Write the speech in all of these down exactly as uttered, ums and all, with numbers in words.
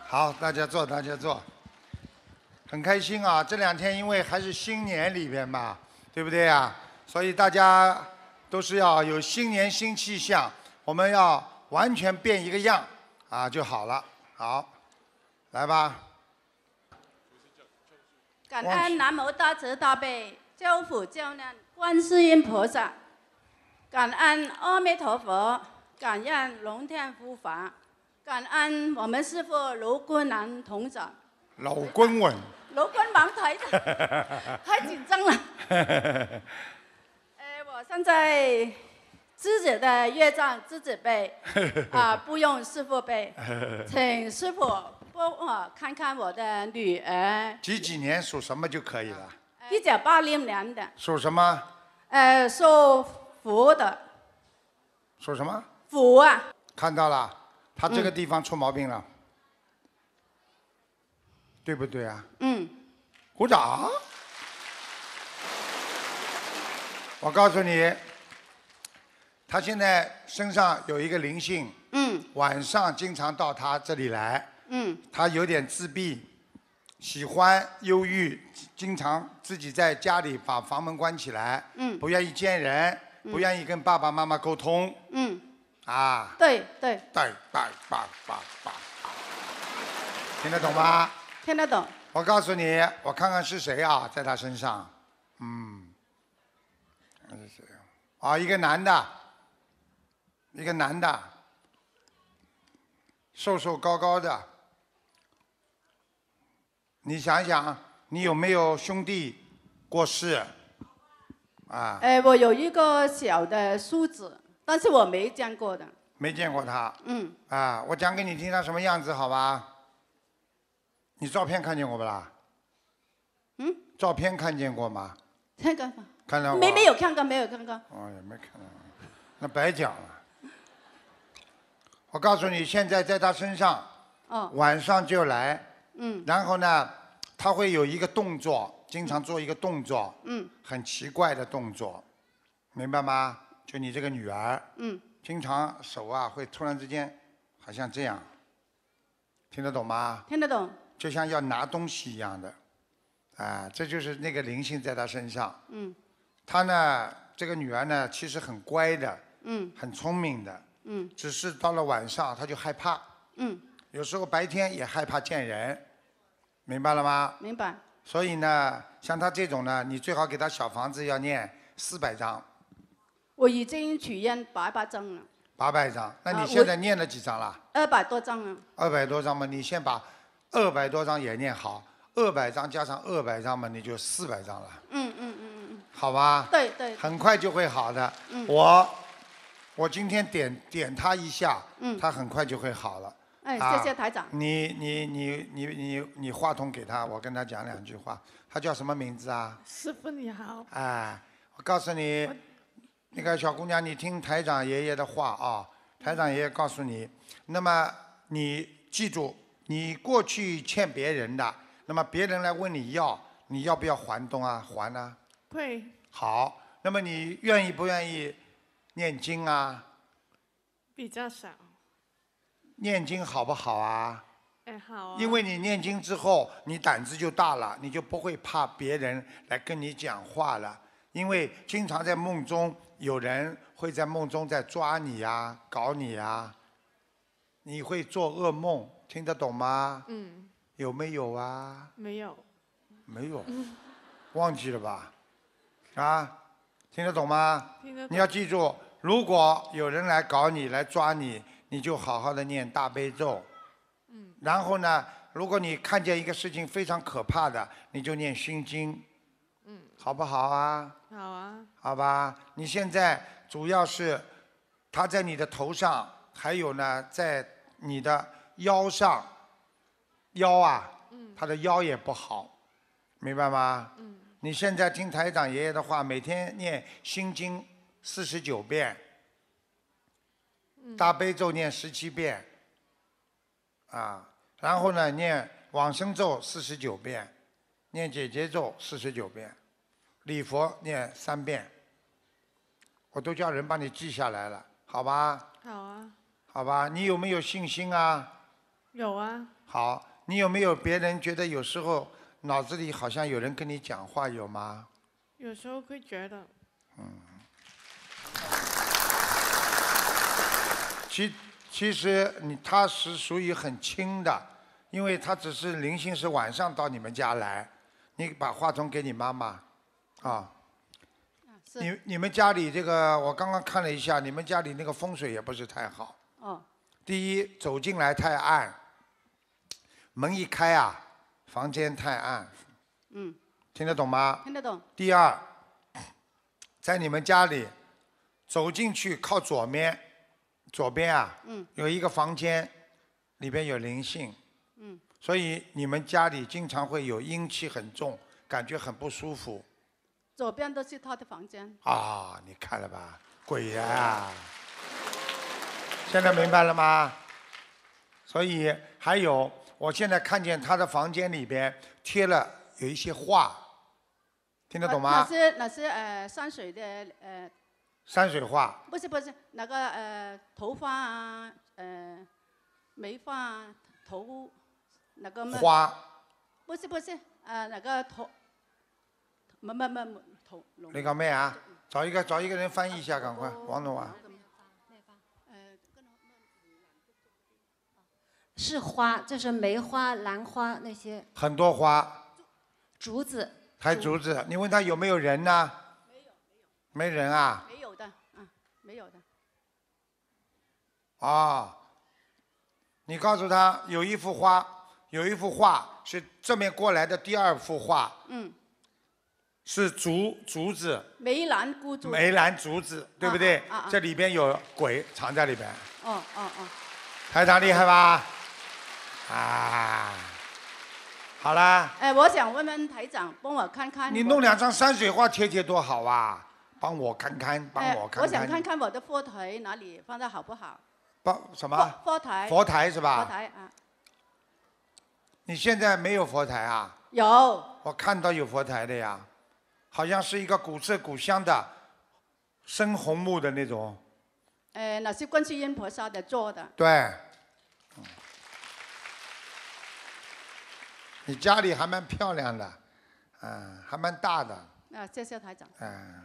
好，大家坐，大家坐。很开心啊，这两天因为还是新年里边嘛，对不对啊？所以大家都是要有新年新气象，我们要完全变一个样啊就好了。好，来吧。 感恩南无大慈大悲救苦救难观世音菩萨，感恩阿弥陀佛，感恩龙天护法，感恩我们师父卢冠南同长。 老滚滚。 卢冠南台长，太紧张了。呃，我现在自己的业障自己背，啊、呃，不用师父背，请师父帮我看看我的女儿。 几几年属什么就可以了？ 一九八零年的。 属什么？ 呃，属虎的。 属什么？ 虎啊。 看到了，他这个地方出毛病了，嗯、对不对啊？ 嗯。 鼓掌。我告诉你，他现在身上有一个灵性， 嗯， 晚上经常到他这里来， 嗯， 他有点自闭，喜欢忧郁，经常自己在家里把房门关起来， 嗯， 不愿意见人，不愿意跟爸爸妈妈沟通， 嗯， 啊， 对对对对爸爸爸，听得懂吗？ 听得懂。 我告诉你，我看看是谁啊，在他身上，嗯，那是谁啊？啊，一个男的，一个男的，瘦瘦高高的。你想想，你有没有兄弟过世？啊？ 呃，我有一个小的叔子，但是我没见过的。 没见过他。 嗯。 啊，我讲给你听他什么样子，好吧？你照片看见过不啦？ 嗯。 照片看见过吗？ 看过。 看到过。 没没有看过，没有看过。 哦，也没看到，那白讲了。我告诉你，现在在他身上， 哦， 晚上就来， 嗯， 然后呢，他会有一个动作，经常做一个动作， 嗯， 很奇怪的动作，明白吗？就你这个女儿， 嗯， 经常手啊会突然之间，好像这样，听得懂吗？ 听得懂。 就像要拿东西一样的，啊，这就是那个灵性在她身上。 嗯。 她呢，这个女儿呢，其实很乖的， 嗯， 很聪明的， 嗯， 只是到了晚上她就害怕， 嗯， 有时候白天也害怕见人，明白了吗？ 明白。 所以呢，像她这种呢，你最好给她小房子要念四百张。 我已经许愿八百张了。 八百张，那你现在念了几张了？ 二百多张了。 二百多张嘛，你先把二百多张也念好，二百张加上二百张嘛，你就四百张了。 嗯嗯嗯嗯嗯。 好吧。 对对。 很快就会好的。 嗯。 我，我今天点点他一下， 嗯， 他很快就会好了。 哎， 啊、 谢谢台长。 你你你你你你话筒给他，我跟他讲两句话。他叫什么名字啊？ 师傅你好。 哎，我告诉你，那个小姑娘，你听台长爷爷的话啊。台长爷爷告诉你，那么你记住，你过去欠别人的，那么别人来问你要，你要不要还东啊？还啊？ 会。 好，那么你愿意不愿意念经啊？ 比较少。 念经好不好啊？ 哎，好啊。 因为你念经之后，你胆子就大了，你就不会怕别人来跟你讲话了。因为经常在梦中，有人会在梦中在抓你呀、啊、搞你呀、啊，你会做噩梦，听得懂吗？ 嗯。 有没有啊？ 没有。 没有。嗯、忘记了吧？啊，听得懂吗？ 听得懂。 你要记住，如果有人来搞你、来抓你，你就好好的念大悲咒。 嗯。 然后呢，如果你看见一个事情非常可怕的，你就念心经。 嗯。 好不好啊？ 好啊。 好吧，你现在主要是，它在你的头上，还有呢，在你的腰上，腰啊， 嗯， 他的腰也不好，明白吗？ 嗯。 你现在听台长爷爷的话，每天念心经四十九遍， 嗯， 大悲咒念十七遍，啊，然后呢念往生咒四十九遍，念解结咒四十九遍，礼佛念三遍，我都叫人帮你记下来了，好吧？ 好啊。 好吧，你有没有信心啊？ 有啊。 好，你有没有别人觉得有时候脑子里好像有人跟你讲话，有吗？ 有时候会觉得。 嗯。其其实你他是属于很轻的，因为他只是灵性是晚上到你们家来，你把话筒给你妈妈，啊。你你们家里这个，我刚刚看了一下，你们家里那个风水也不是太好。 哦。 第一，走进来太暗，门一开啊，房间太暗。 嗯。 听得懂吗？ 听得懂。 第二，在你们家里走进去靠左面，左边啊， 嗯， 有一个房间，里边有灵性。 嗯。 所以你们家里经常会有阴气很重，感觉很不舒服。 左边都是他的房间。 啊，你看了吧，鬼呀、啊！现在明白了吗？所以还有，我现在看见他的房间里边贴了有一些画，听得懂吗？ 那是那是呃山水的呃。 山水画。 不是不是，那个呃头发啊，呃眉发啊，头那个么。 花。 不是不是，呃那个头。没没没没头。 你讲咩啊？找一个找一个人翻译一下，赶快，王总啊。 是花，就是梅花、兰花那些。 很多花。 竹子。 还竹子，你问他有没有人呢？ 没有没有。 没人啊？ 没有的，啊，没有的。 啊，你告诉他有一幅花，有一幅画是正面过来的第二幅画。 嗯。 是竹竹子。 梅兰竹子。 梅兰竹子，对不对？ 啊啊啊、 这里边有鬼藏在里边。 哦哦哦。 台长厉害吧？啊，好啦。 哎，我想问问台长，帮我看看。 你弄两张山水画贴贴多好啊！帮我看看，帮我看看。 我想看看我的佛台哪里放的好不好。 帮什么？ 佛台。 佛台是吧？ 佛台啊。 你现在没有佛台啊？ 有。 我看到有佛台的呀，好像是一个古色古香的深红木的那种。 呃，那是观世音菩萨的做的。 对。你家里还蛮漂亮的，嗯，还蛮大的。 啊，谢谢台长。 嗯。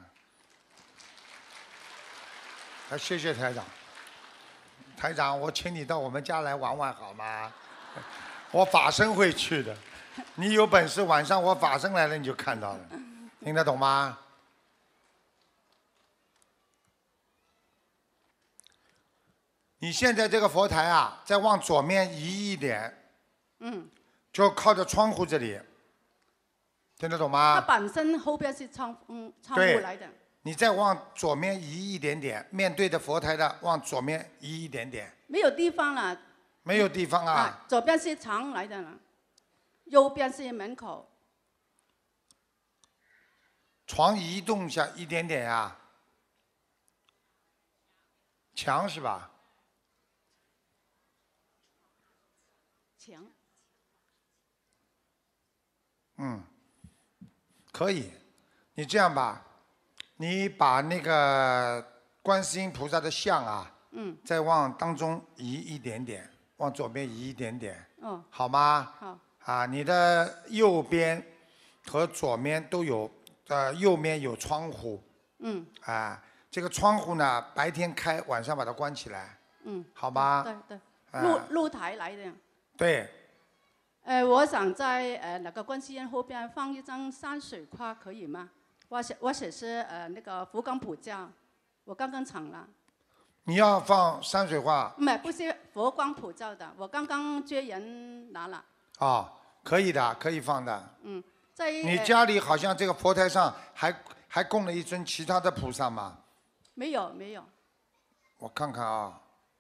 啊，谢谢台长。台长，我请你到我们家来玩玩好吗？我法身会去的，你有本事晚上我法身来了你就看到了，听得懂吗？你现在这个佛台啊，再往左面移一点。 嗯。 就靠着窗户这里，听得懂吗？ 它本身后边是窗嗯窗户来的。 你再往左面移一点点，面对着佛台的往左面移一点点。 没有地方了。 没有地方啊。 啊，左边是墙来的了，右边是门口。 床移动下一点点呀、啊。墙是吧？ 墙。 嗯，可以。你这样吧，你把那个观世音菩萨的像啊， 嗯， 再往当中移一点点，往左边移一点点， 哦， 好吗？ 好。 啊，你的右边和左面都有，呃，右面有窗户。 嗯。 啊，这个窗户呢，白天开，晚上把它关起来。 嗯。 好吗？ 对对。 啊、 露露台来的。 对。 呃，我想在呃那个观世音后边放一张山水画，可以吗？我写我写是呃那个福冈普教，我刚刚抢了。 你要放山水画？ 没，不是佛光普照的，我刚刚接人拿了。 哦，可以的，可以放的。 嗯，在。 你家里好像这个佛台上还还供了一尊其他的菩萨吗？ 没有，没有。 我看看啊。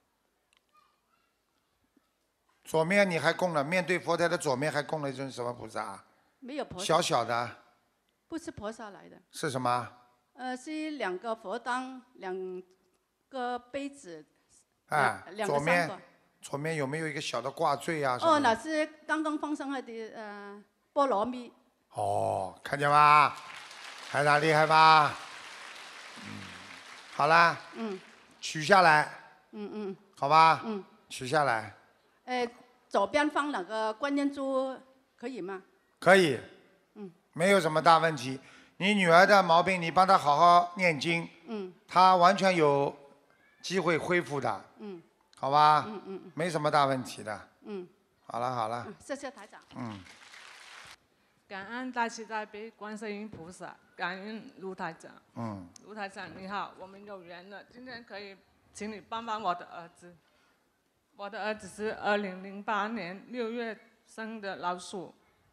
左面你还供了，面对佛台的左面还供了一尊什么菩萨？ 没有菩萨。 小小的。 不是菩萨来的。 是什么？ 呃，是两个佛当，两个杯子。 啊， 两左面左面有没有一个小的挂坠啊？ 哦，那是刚刚放上来的呃菠萝蜜。 哦，看见吧？台长厉害吧？嗯，好啦。 嗯。 取下来。 嗯嗯。 好吧。 嗯。 取下来。 呃， 左边放两个观音珠，可以吗？ 可以， 嗯， 没有什么大问题。你女儿的毛病，你帮她好好念经， 嗯她完全有机会恢复的， 嗯好吧？ 嗯嗯没什么大问题的。 嗯好了好了， 嗯，谢谢台长。 嗯， 感恩大慈大悲观世音菩萨，感恩卢台长。 嗯， 卢台长你好，我们有缘了，今天可以请你帮帮我的儿子。我的儿子是二零零八年六月生的老鼠，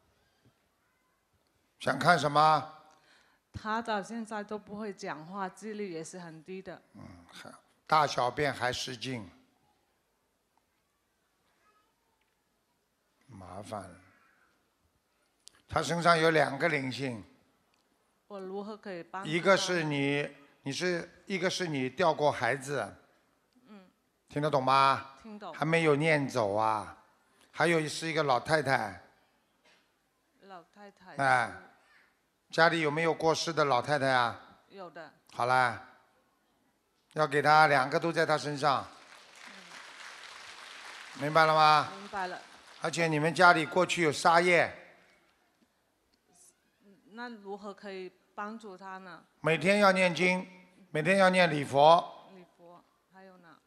想看什么？ 他到现在都不会讲话，智力也是很低的。 大小便还失禁，麻烦了。他身上有两个灵性， 我如何可以帮助他？ 一个是你，你是一个是你掉过孩子， 嗯， 听得懂吗？ 听懂。 还没有念走啊，还有是一个老太太， 老太太。 哎，家里有没有过世的老太太啊？ 有的。 好啦，要给她两个都在她身上，明白了吗？ 明白了。 而且你们家里过去有杀业， 那如何可以帮助他呢？ 每天要念经，每天要念礼佛。 礼佛还有呢？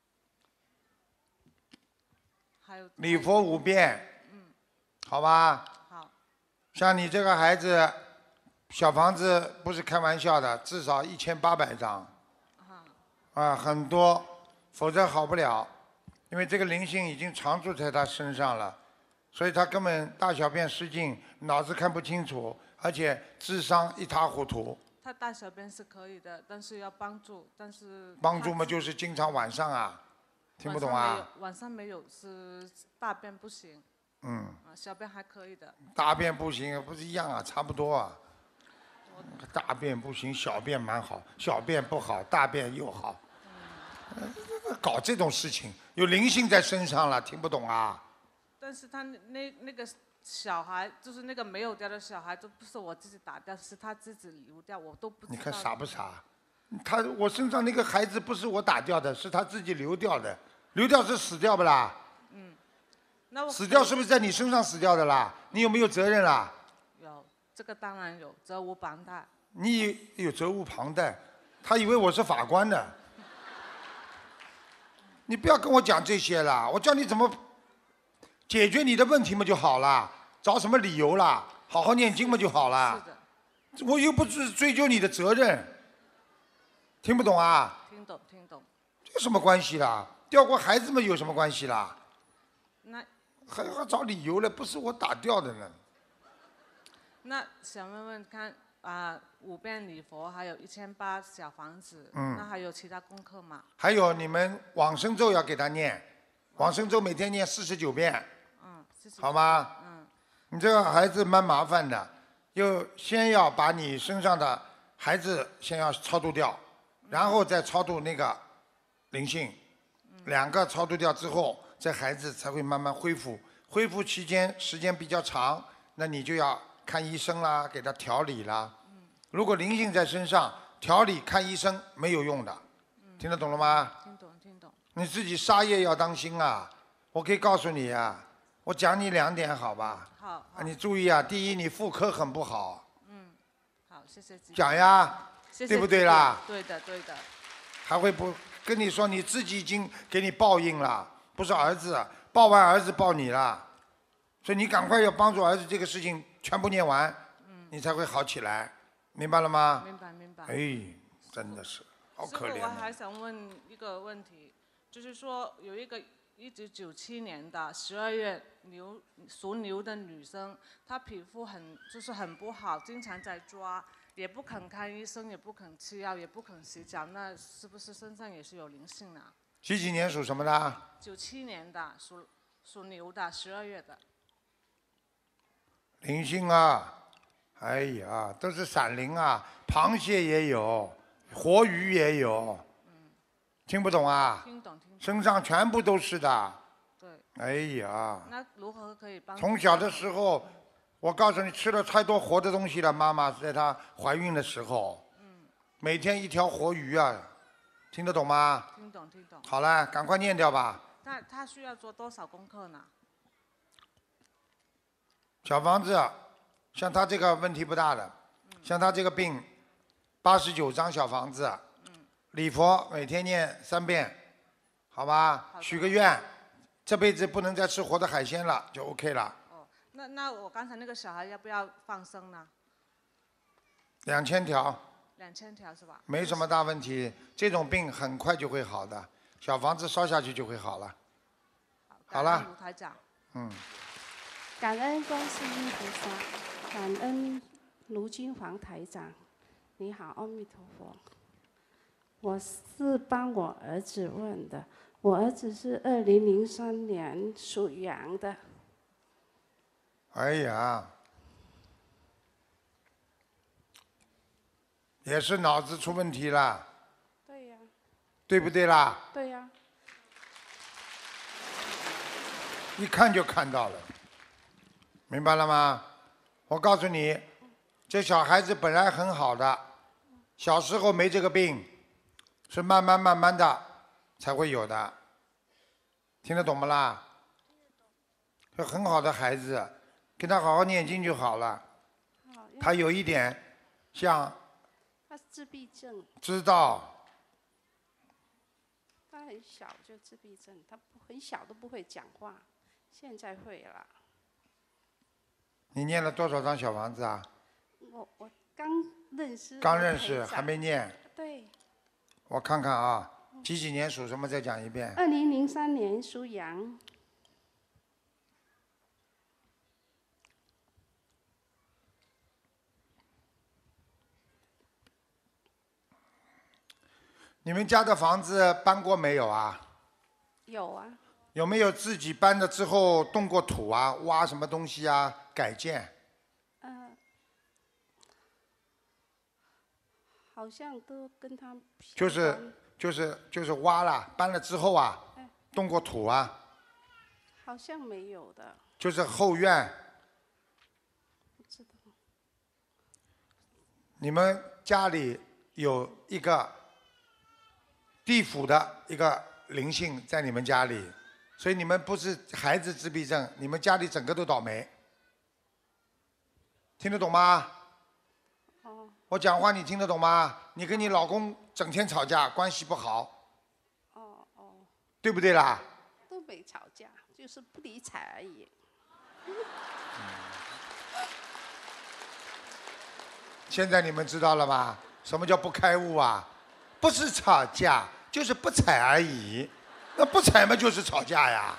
还有。 礼佛五遍。 嗯。 好吧。 好。 像你这个孩子，小房子不是开玩笑的，至少一千八百张。 啊。 啊，很多，否则好不了，因为这个灵性已经常住在他身上了，所以他根本大小便失禁，脑子看不清楚，而且智商一塌糊涂。 他大小便是可以的，但是要帮助，但是。 帮助嘛，就是经常晚上啊，听不懂啊？ 晚上没有，是大便不行。 嗯。 啊，小便还可以的。 大便不行，不是一样啊，差不多啊。大便不行，小便蛮好；小便不好，大便又好。嗯、搞这种事情，有灵性在身上了，听不懂啊？ 但是他那那个小孩，就是那个没有掉的小孩，都不是我自己打掉，是他自己流掉，我都不知道。 你看傻不傻？他我身上那个孩子不是我打掉的，是他自己流掉的，流掉是死掉不啦？ 嗯。那我死掉是不是在你身上死掉的啦？你有没有责任啦？ 有，这个当然有，责无旁贷。 你有责无旁贷，他以为我是法官呢。你不要跟我讲这些啦，我教你怎么解决你的问题嘛就好了，找什么理由啦？好好念经嘛就好了。 是的。 我又不是追究你的责任，听不懂啊？ 听懂，听懂。 这有什么关系啦？掉过孩子们有什么关系啦？ 那还还找理由了，不是我打掉的呢。 那想问问看啊、呃，五遍礼佛，还有一千八小房子， 嗯， 那还有其他功课吗？ 还有你们往生咒要给他念，往生咒每天念四十九遍， 嗯，四十九好吗？ 嗯， 你这个孩子蛮麻烦的，又先要把你身上的孩子先要超度掉，然后再超度那个灵性，两个超度掉之后，这孩子才会慢慢恢复。恢复期间时间比较长，那你就要看医生啦，给他调理啦。如果灵性在身上，调理看医生没有用的，听得懂了吗？ 听懂，听懂。 你自己杀业要当心啊！我可以告诉你啊，我讲你两点好吧？ 好。 啊，你注意啊，第一，你妇科很不好。 嗯，好，谢谢。 讲呀， 谢谢对不对啦？ 对的，对的。 还会不跟你说你自己已经给你报应了，不是儿子，报完儿子报你了，所以你赶快要帮助儿子这个事情全部念完，嗯，你才会好起来，明白了吗？ 明白，明白。 哎，真的是好可怜。 师父，我还想问一个问题，就是说有一个一九九七年的十二月牛属牛的女生，她皮肤很就是很不好，经常在抓，也不肯看医生，也不肯吃药，也不肯洗脚，那是不是身上也是有灵性啊？ 几几年属什么的？ 九七年的属属牛的，十二月的。 灵性啊，哎呀，都是闪灵啊，螃蟹也有，活鱼也有， 嗯， 听不懂啊？ 听懂，听懂。 身上全部都是的。 对。 哎呀。 那如何可以帮？ 从小的时候，我告诉你，吃了太多活的东西了。妈妈在她怀孕的时候，嗯，每天一条活鱼啊，听得懂吗？ 听懂，听懂。 好了，赶快念掉吧。 那他需要做多少功课呢？ 小房子，像他这个问题不大的，像他这个病，八十九张小房子，礼佛每天念三遍，好吧？许个愿，这辈子不能再吃活的海鲜了，就 OK 了。 哦，那那我刚才那个小孩要不要放生呢？ 两千条。 两千条是吧？ 没什么大问题，这种病很快就会好的，小房子烧下去就会好了。好了。 卢台长。 嗯。 感恩观世音菩萨，感恩卢金黄台长。你好，阿弥陀佛。我是帮我儿子问的，我儿子是二零零三年属羊的。 哎呀。也是脑子出问题了。 对呀。 对不对啦？ 对呀。 一看就看到了，明白了吗？我告诉你，这小孩子本来很好的，小时候没这个病，是慢慢慢慢的才会有的。听得懂不啦？是很好的孩子，跟他好好念经就好了。他有一点像。 他自闭症。 知道。 他很小就自闭症，他不很小都不会讲话，现在会了。 你念了多少张小房子啊？ 我我刚认识。 刚认识，还没念。 对。 我看看啊，几几年属什么？再讲一遍。 二零零三年属羊。 你们家的房子搬过没有啊？ 有啊。 有没有自己搬了之后动过土啊？挖什么东西啊？改建？ 呃，好像都跟他。 就是就是就是挖了，搬了之后啊，动过土啊？ 好像没有的。 就是后院。 不知道。 你们家里有一个地府的一个灵性在你们家里，所以你们不是孩子自闭症，你们家里整个都倒霉。听得懂吗？ 哦。 我讲话你听得懂吗？你跟你老公整天吵架，关系不好。 哦哦。 对不对啦？ 都没吵架，就是不理睬而已。 现在你们知道了吧？什么叫不开悟啊？不是吵架，就是不睬而已。那不睬嘛，就是吵架呀。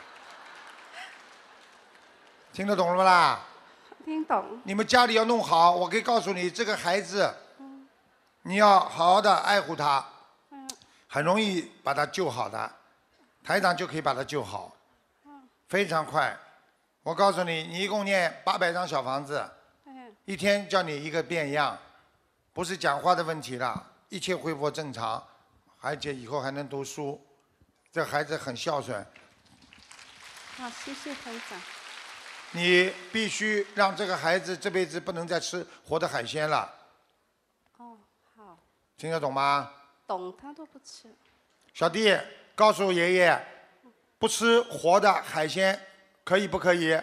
听得懂了不啦？ 听懂。 你们家里要弄好，我可以告诉你，这个孩子，你要好好的爱护他，很容易把他救好的，台长就可以把他救好，非常快。我告诉你，你一共念八百张小房子，一天叫你一个变样，不是讲话的问题了，一切恢复正常，而且以后还能读书，这孩子很孝顺。 好，谢谢台长。 你必须让这个孩子这辈子不能再吃活的海鲜了。 哦，好。 听得懂吗？ 懂，他都不吃。 小弟，告诉爷爷，不吃活的海鲜，可以不可以？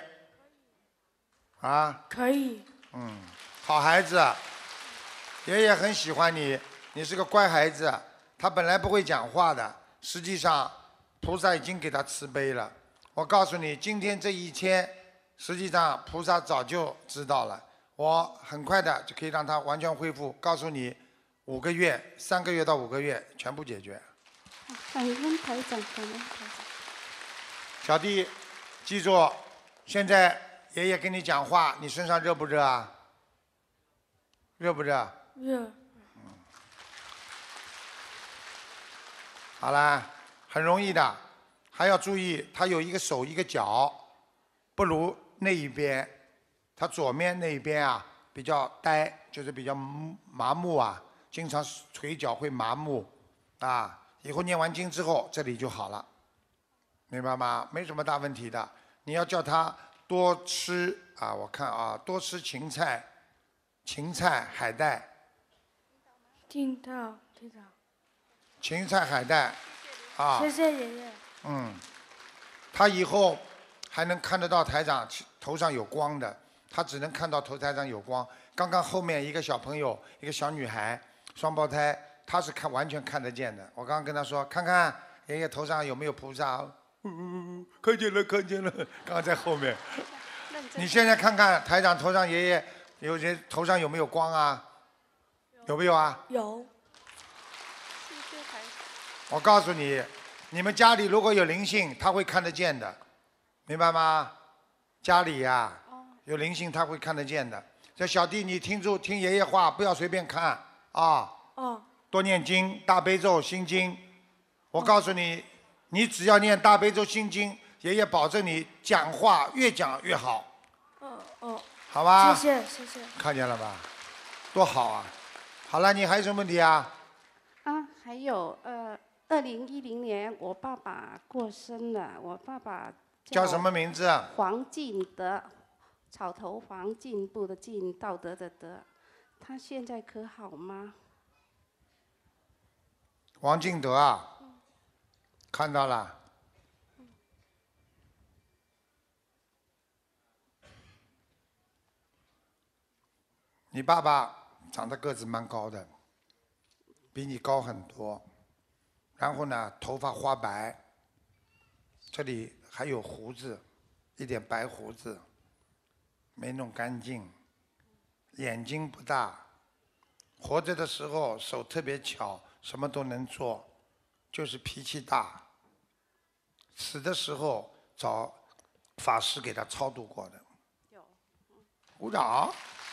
啊？ 可以。 嗯，好孩子，爷爷很喜欢你，你是个乖孩子。他本来不会讲话的，实际上菩萨已经给他慈悲了。我告诉你，今天这一天。实际上，菩萨早就知道了，我很快的就可以让他完全恢复。告诉你，五个月、三个月到五个月全部解决。 感恩台长，感恩台长。 小弟，记住，现在爷爷跟你讲话，你身上热不热啊？热不热？ 热。 嗯。好啦，很容易的，还要注意，他有一个手一个脚，不如。那一边，他左面那一边啊比较呆，就是比较麻木啊，经常腿脚会麻木，啊，以后念完经之后这里就好了，明白吗？没什么大问题的。你要叫他多吃啊，我看啊，多吃芹菜、芹菜、海带。 听到，听到。 芹菜、海带，啊。 谢谢爷爷。 嗯，他以后还能看得到台长头上有光的， 他只能看到头台上有光。刚刚后面一个小朋友，一个小女孩，双胞胎，他是看完全看得见的。我刚刚跟他说，看看爷爷头上有没有菩萨。嗯，看见了，看见了，刚刚在后面。你现在看看台长头上爷爷有人头上有没有光啊？有没有啊？ 有。 我告诉你，你们家里如果有灵性，他会看得见的，明白吗？家里呀、啊，有灵性他会看得见的。这小弟，你听住，听爷爷话，不要随便看啊。 哦。 多念经，大悲咒、心经。我告诉你，你只要念大悲咒、心经，爷爷保证你讲话越讲越好。 哦哦。 好吧。 谢谢谢谢。 看见了吧？多好啊！好了，你还有什么问题啊？ 啊，还有呃，二零一零年我爸爸过生了，我爸爸叫什么名字啊？ 黄敬德，草头黄，进步的进，道德的德，他现在可好吗？ 王敬德啊，看到了。你爸爸长得个子蛮高的，比你高很多。然后呢，头发花白，这里还有胡子，一点白胡子，没弄干净。眼睛不大，活着的时候手特别巧，什么都能做，就是脾气大。死的时候找法师给他超度过的。 有。 鼓掌。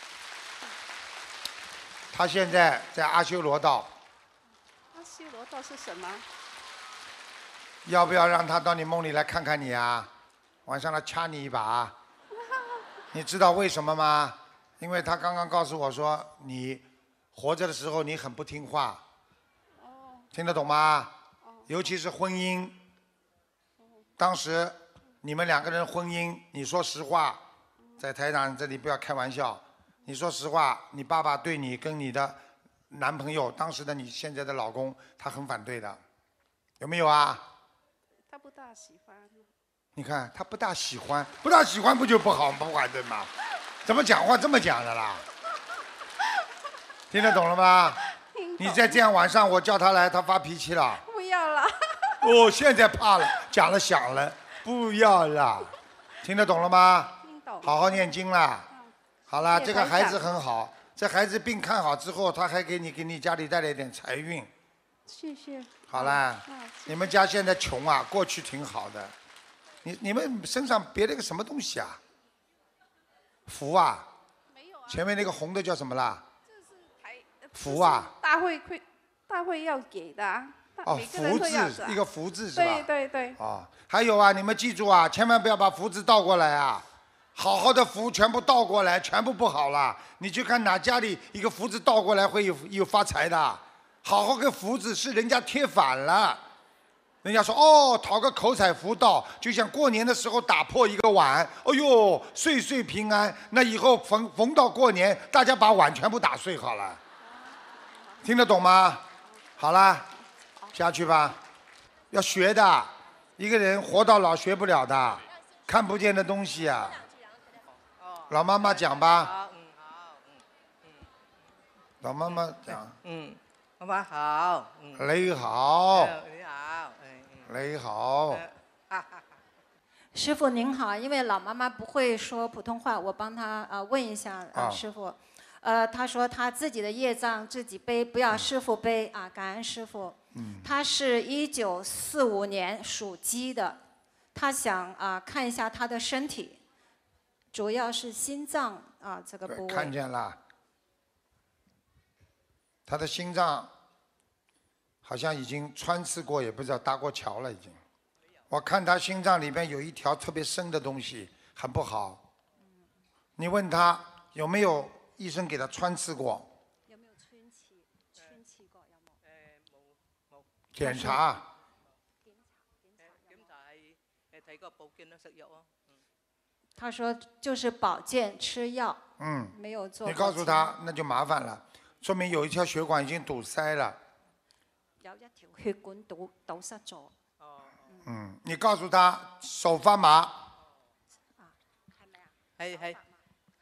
他现在在阿修罗道。 阿修罗道是什么？ 要不要让他到你梦里来看看你啊？晚上来掐你一把。你知道为什么吗？因为他刚刚告诉我说，你活着的时候你很不听话。听得懂吗？尤其是婚姻。当时你们两个人婚姻，你说实话，在台长这里不要开玩笑。你说实话，你爸爸对你跟你的男朋友，当时的你现在的老公，他很反对的，有没有啊？ 他不大喜欢。 你看他不大喜欢，不大喜欢不就不好不反对吗？怎么讲话这么讲的啦？听得懂了吗？你再这样晚上我叫他来，他发脾气了。 不要了。 哦，现在怕了，讲了想了，不要了，听得懂了吗？ 听懂。 好好念经啦。好了，这个孩子很好，这孩子病看好之后，他还给你给你家里带来一点财运。 谢谢。 好啦，你们家现在穷啊，过去挺好的。你你们身上别了个什么东西啊？福啊？ 没有啊。 前面那个红的叫什么啦？ 这是台。 福啊。 大会会，大会要给的啊。 哦，福字，一个福字是吧？ 对对对。 哦，还有啊，你们记住啊，千万不要把福字倒过来啊。好好的福全部倒过来，全部不好了。你去看哪家里一个福字倒过来会有有发财的？好好个福字是人家贴反了。人家说哦，讨个口彩福到，就像过年的时候打破一个碗，哎呦，岁岁平安。那以后逢逢到过年，大家把碗全部打碎好了。听得懂吗？好啦，下去吧。要学的，一个人活到老学不了的，看不见的东西啊。老妈妈讲吧。 好，嗯好，嗯嗯。 老妈妈讲。 嗯，妈妈好。嗯。 你好。 你好。 你好。 师傅您好，因为老妈妈不会说普通话，我帮她呃问一下啊、呃，师傅。呃，她说她自己的业障自己背，不要师傅背啊，感恩师傅。 嗯。 她是一九四五年属鸡的，她想啊、呃、看一下她的身体。主要是心脏啊这个部位。 看见了，他的心脏好像已经穿刺过，也不知道搭过桥了已经。我看他心脏里面有一条特别深的东西，很不好。你问他有没有医生给他穿刺过？ 有没有穿刺？穿刺过有冇？ 誒冇冇。 檢查。 檢查檢查係誒睇個保健咯，食藥咯。 他說就是保健吃藥， 嗯， 沒有做。 你告訴他，那就麻煩了，說明有一條血管已經堵塞了。 有一條血管堵堵塞咗。 哦。 嗯，你告訴他手發麻。 啊，係咪啊？ 係係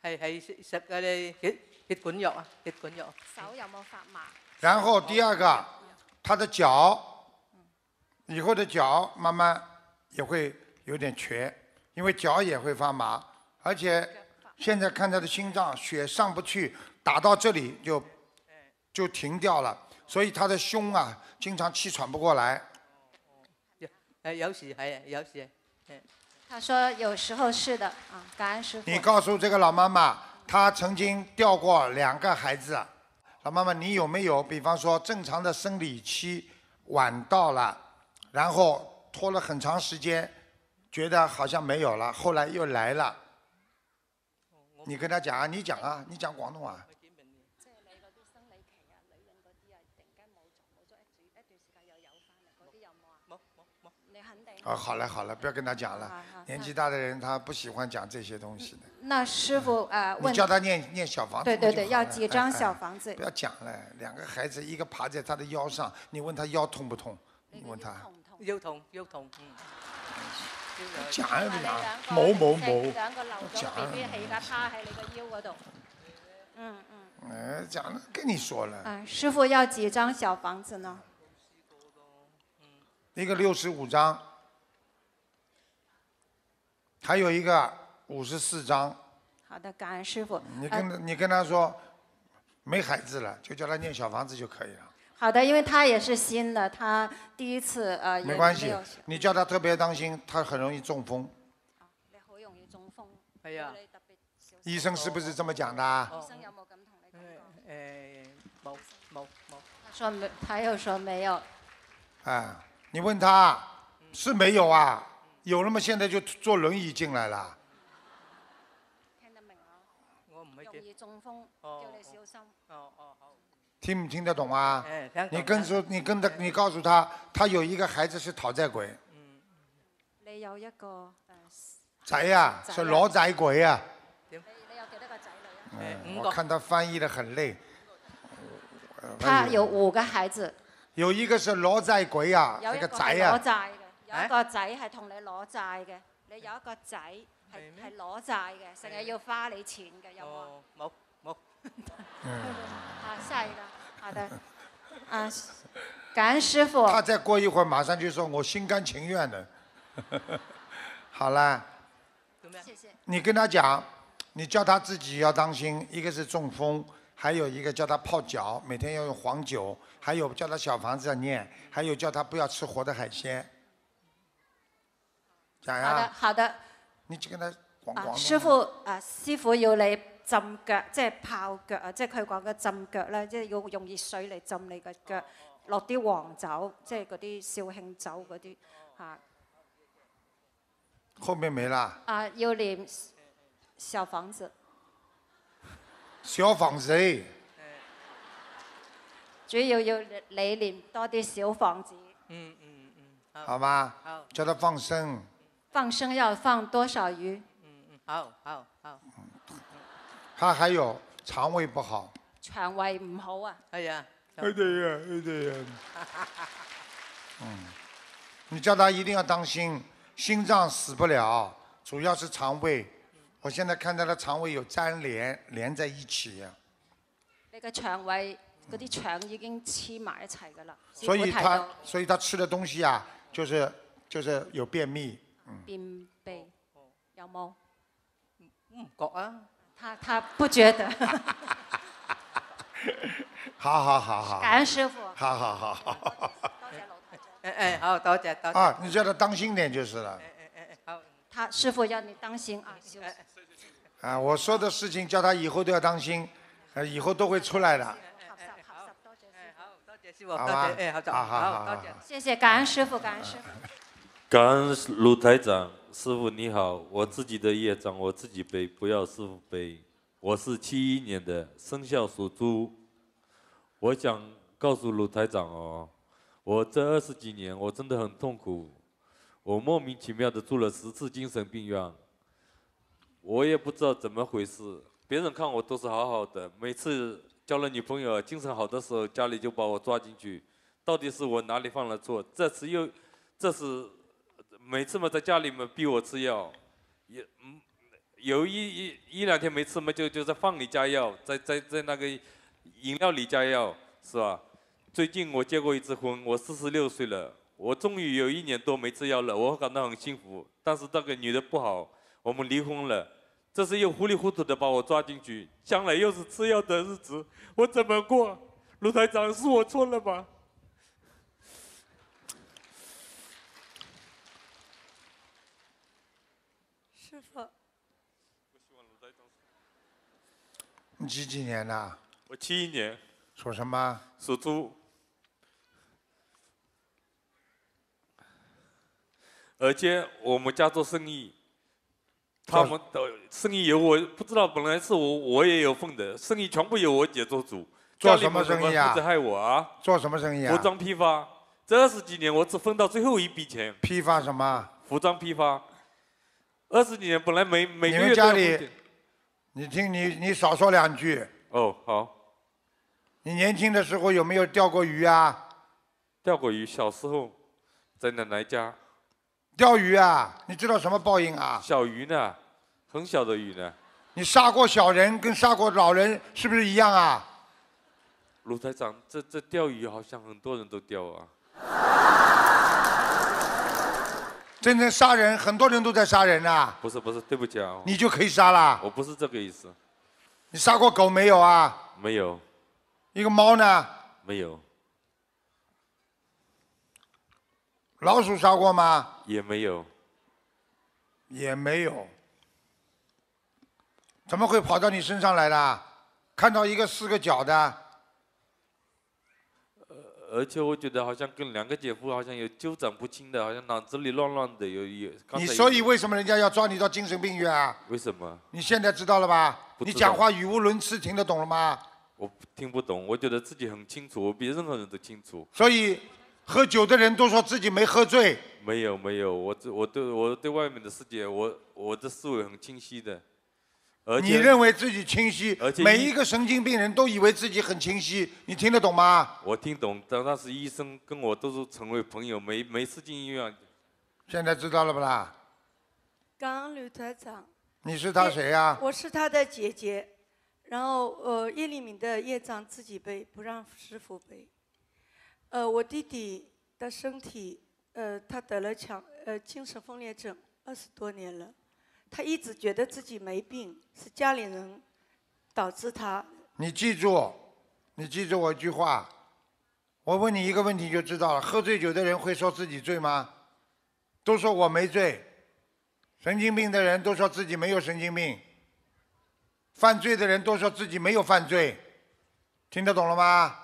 係係食食嗰啲血血管藥啊，血管藥。 手有冇發麻？ 然后第二个，他的脚，以后的脚慢慢也会有点瘸，因为脚也会发麻，而且现在看他的心脏血上不去，打到这里就就停掉了，所以他的胸啊经常气喘不过来。 誒有時係啊，有時係。 他說有時候是的啊，感恩師傅。 你告訴這個老媽媽，她曾經掉過兩個孩子。老媽媽，你有沒有，比方說正常的生理期晚到了，然後拖了很長時間，覺得好像沒有了，後來又來了？你跟他講啊，你講啊，你講廣東話。 即係你嗰啲生理期啊，女人嗰啲啊，突然間冇咗冇咗一段一段時間又有翻嚟，嗰啲有冇啊？ 冇冇冇。 你肯定。 哦，好了好了，不要跟他講了，年紀大的人他不喜歡講這些東西的。 那師傅呃問。 你叫他念念小房子。 對對對，要幾張小房子。 不要講了，兩個孩子一個爬在他的腰上，你問他腰痛不痛？你問他。 腰痛腰痛，嗯。 講啊你，冇冇冇。 兩個漏咗 B B 氣架趴喺你個腰嗰度。嗯嗯。 哎，講了，跟你說了。 啊，師傅要幾張小房子呢？ 一個六十五張，還有一個五十四張。 好的，感恩師傅。 你跟、呃、你跟他說，沒孩子了，就叫他念小房子就可以了。 好的，因為他也是新的，他第一次呃也沒關係，你叫他特別當心，他很容易中風。 啊，你好容易中風。 係啊。 醫生是不是這麼講的、啊？ 醫生有冇咁同你講？ 誒，冇冇冇。 他說沒，他又說沒有。 啊，你問他，是沒有啊？有了嘛，現在就坐輪椅進來了。 聽得明啊？ 我唔係容易中風，叫你小心。 哦哦好。 聽唔聽得懂啊？ 聽你跟說，你跟他，你告訴他，他有一個孩子是討債鬼。 嗯。你有一個誒。 仔啊，是攞債鬼啊。 你你有幾多個仔女啊？ 嗯，我看他翻譯得很累。 他有五個孩子。 有一個是攞債鬼啊， 有一個係個仔啊。 攞債嘅，有一個仔係同你攞債嘅，你有一個仔係係攞債嘅，成日要花你錢嘅，有冇？ 冇冇。 啊，下一個，好的。啊，感恩師傅。 他再過一會兒，馬上就說我心甘情願的。好啦。 謝謝。 你跟他講，你叫他自己要當心，一個是中風，還有一個叫他泡腳，每天要用黃酒，還有叫他小房子要念，還有叫他不要吃活的海鮮。講呀。 好的，好的。 你就跟他講講。 啊，師傅，啊，師傅要你浸腳，即係泡腳啊！即係佢講嘅浸腳咧，即係要用熱水嚟浸你嘅腳，落啲黃酒，即係嗰啲紹興酒嗰啲嚇。 後面沒啦。 啊，要念小房子。 小房子。 主要要你念多啲小房子。 嗯嗯嗯。 好嗎？ 好。 叫他放生。 放生要放多少魚？ 嗯嗯，好好好。 他還有腸胃不好。 腸胃唔好啊。 係啊。 對呀，對呀。嗯，你叫他一定要當心。心臟死不了，主要是腸胃。我現在看他的腸胃有粘連，連在一起。 你嘅腸胃嗰啲腸已經黐埋一齊噶啦。 所以他，所以他吃的東西啊，就是就是有便秘。嗯。 便秘有冇？ 唔覺啊。 他他不覺得。 好好好好。 感恩師傅。 好好好好。 多謝老台長。誒誒，好，多謝多謝。 啊，你叫他當心點就是了。 誒誒誒，好。 他師傅要你當心啊，小心。 啊，我說的事情叫他以後都要當心，以後都會出來的。 好，多謝師傅。好，多謝師傅，多謝誒，合作，好，多謝。 謝謝，感恩師傅，感恩師傅。 感恩盧台長，師傅你好，我自己的業障我自己背，不要師傅背。我是七一年的，生肖屬豬。我想告訴盧台長哦，我這二十幾年我真的很痛苦，我莫名其妙的住了十次精神病院，我也不知道怎麼回事。別人看我都是好好的，每次交了女朋友精神好的時候，家裡就把我抓進去，到底是我哪裡犯了錯？這次又，這是每次嘛在家裡面逼我吃藥，也嗯。 有一一一两天没吃嘛，就就在饭里加药，在在在那个饮料里加药，是吧？最近我结过一次婚，我四十六岁了，我终于有一年多没吃药了，我感到很幸福。但是那个女的不好，我们离婚了。这次又糊里糊涂的把我抓进去，将来又是吃药的日子，我怎么过？卢台长，是我错了吧？ 师傅， 你几几年的？ 我七一年。 属什么？ 属猪。而且我们家做生意，他们的生意有我不知道，本来是我我也有份的，生意全部由我姐做主。 做什么生意啊？ 负责害我啊！ 做什么生意啊？ 服装批发，这二十几年我只分到最后一笔钱。 批发什么？ 服装批发。二十几年本来每每个月你们家里，你听你你少说两句。 哦，好。 你年轻的时候有没有钓过鱼啊？ 钓过鱼，小时候在奶奶家。 钓鱼啊？你知道什么报应啊？ 小鱼呢，很小的鱼呢。 你杀过小人跟杀过老人是不是一样啊？ 卢台长，这这钓鱼好像很多人都钓啊。 真正杀人，很多人都在杀人啊。 不是不是，对不起啊。 你就可以杀啦？ 我不是这个意思。 你杀过狗没有啊？ 没有。 一个猫呢？ 没有。 老鼠杀过吗？ 也没有。 也没有。怎么会跑到你身上来的？看到一个四个脚的。 而且我觉得好像跟两个姐夫好像有纠缠不清的，好像脑子里乱乱的，有有。 你所以为什么人家要抓你到精神病院啊？ 为什么？ 你现在知道了吧？ 不知道。 你讲话语无伦次，听得懂了吗？ 我听不懂，我觉得自己很清楚，我比任何人都清楚。 所以，喝酒的人都说自己没喝醉。 没有没有，我这我对我对外面的世界，我我的思维很清晰的。而且你认为自己清晰， 而且每一个神经病人都以为自己很清晰，你听得懂吗？ 我听懂，但那时医生跟我都是成为朋友，没没次进医院。 现在知道了不啦？ 感恩吕台长。 你是他谁呀？ 我是他的姐姐，然后呃叶丽敏的业障自己背，不让师傅背。呃，我弟弟的身体，呃，他得了强呃精神分裂症，二十多年了。他一直觉得自己没病，是家里人导致他。 你记住，你记住我一句话，我问你一个问题就知道了：喝醉酒的人会说自己醉吗？都说我没醉。神经病的人都说自己没有神经病。犯罪的人都说自己没有犯罪。听得懂了吗？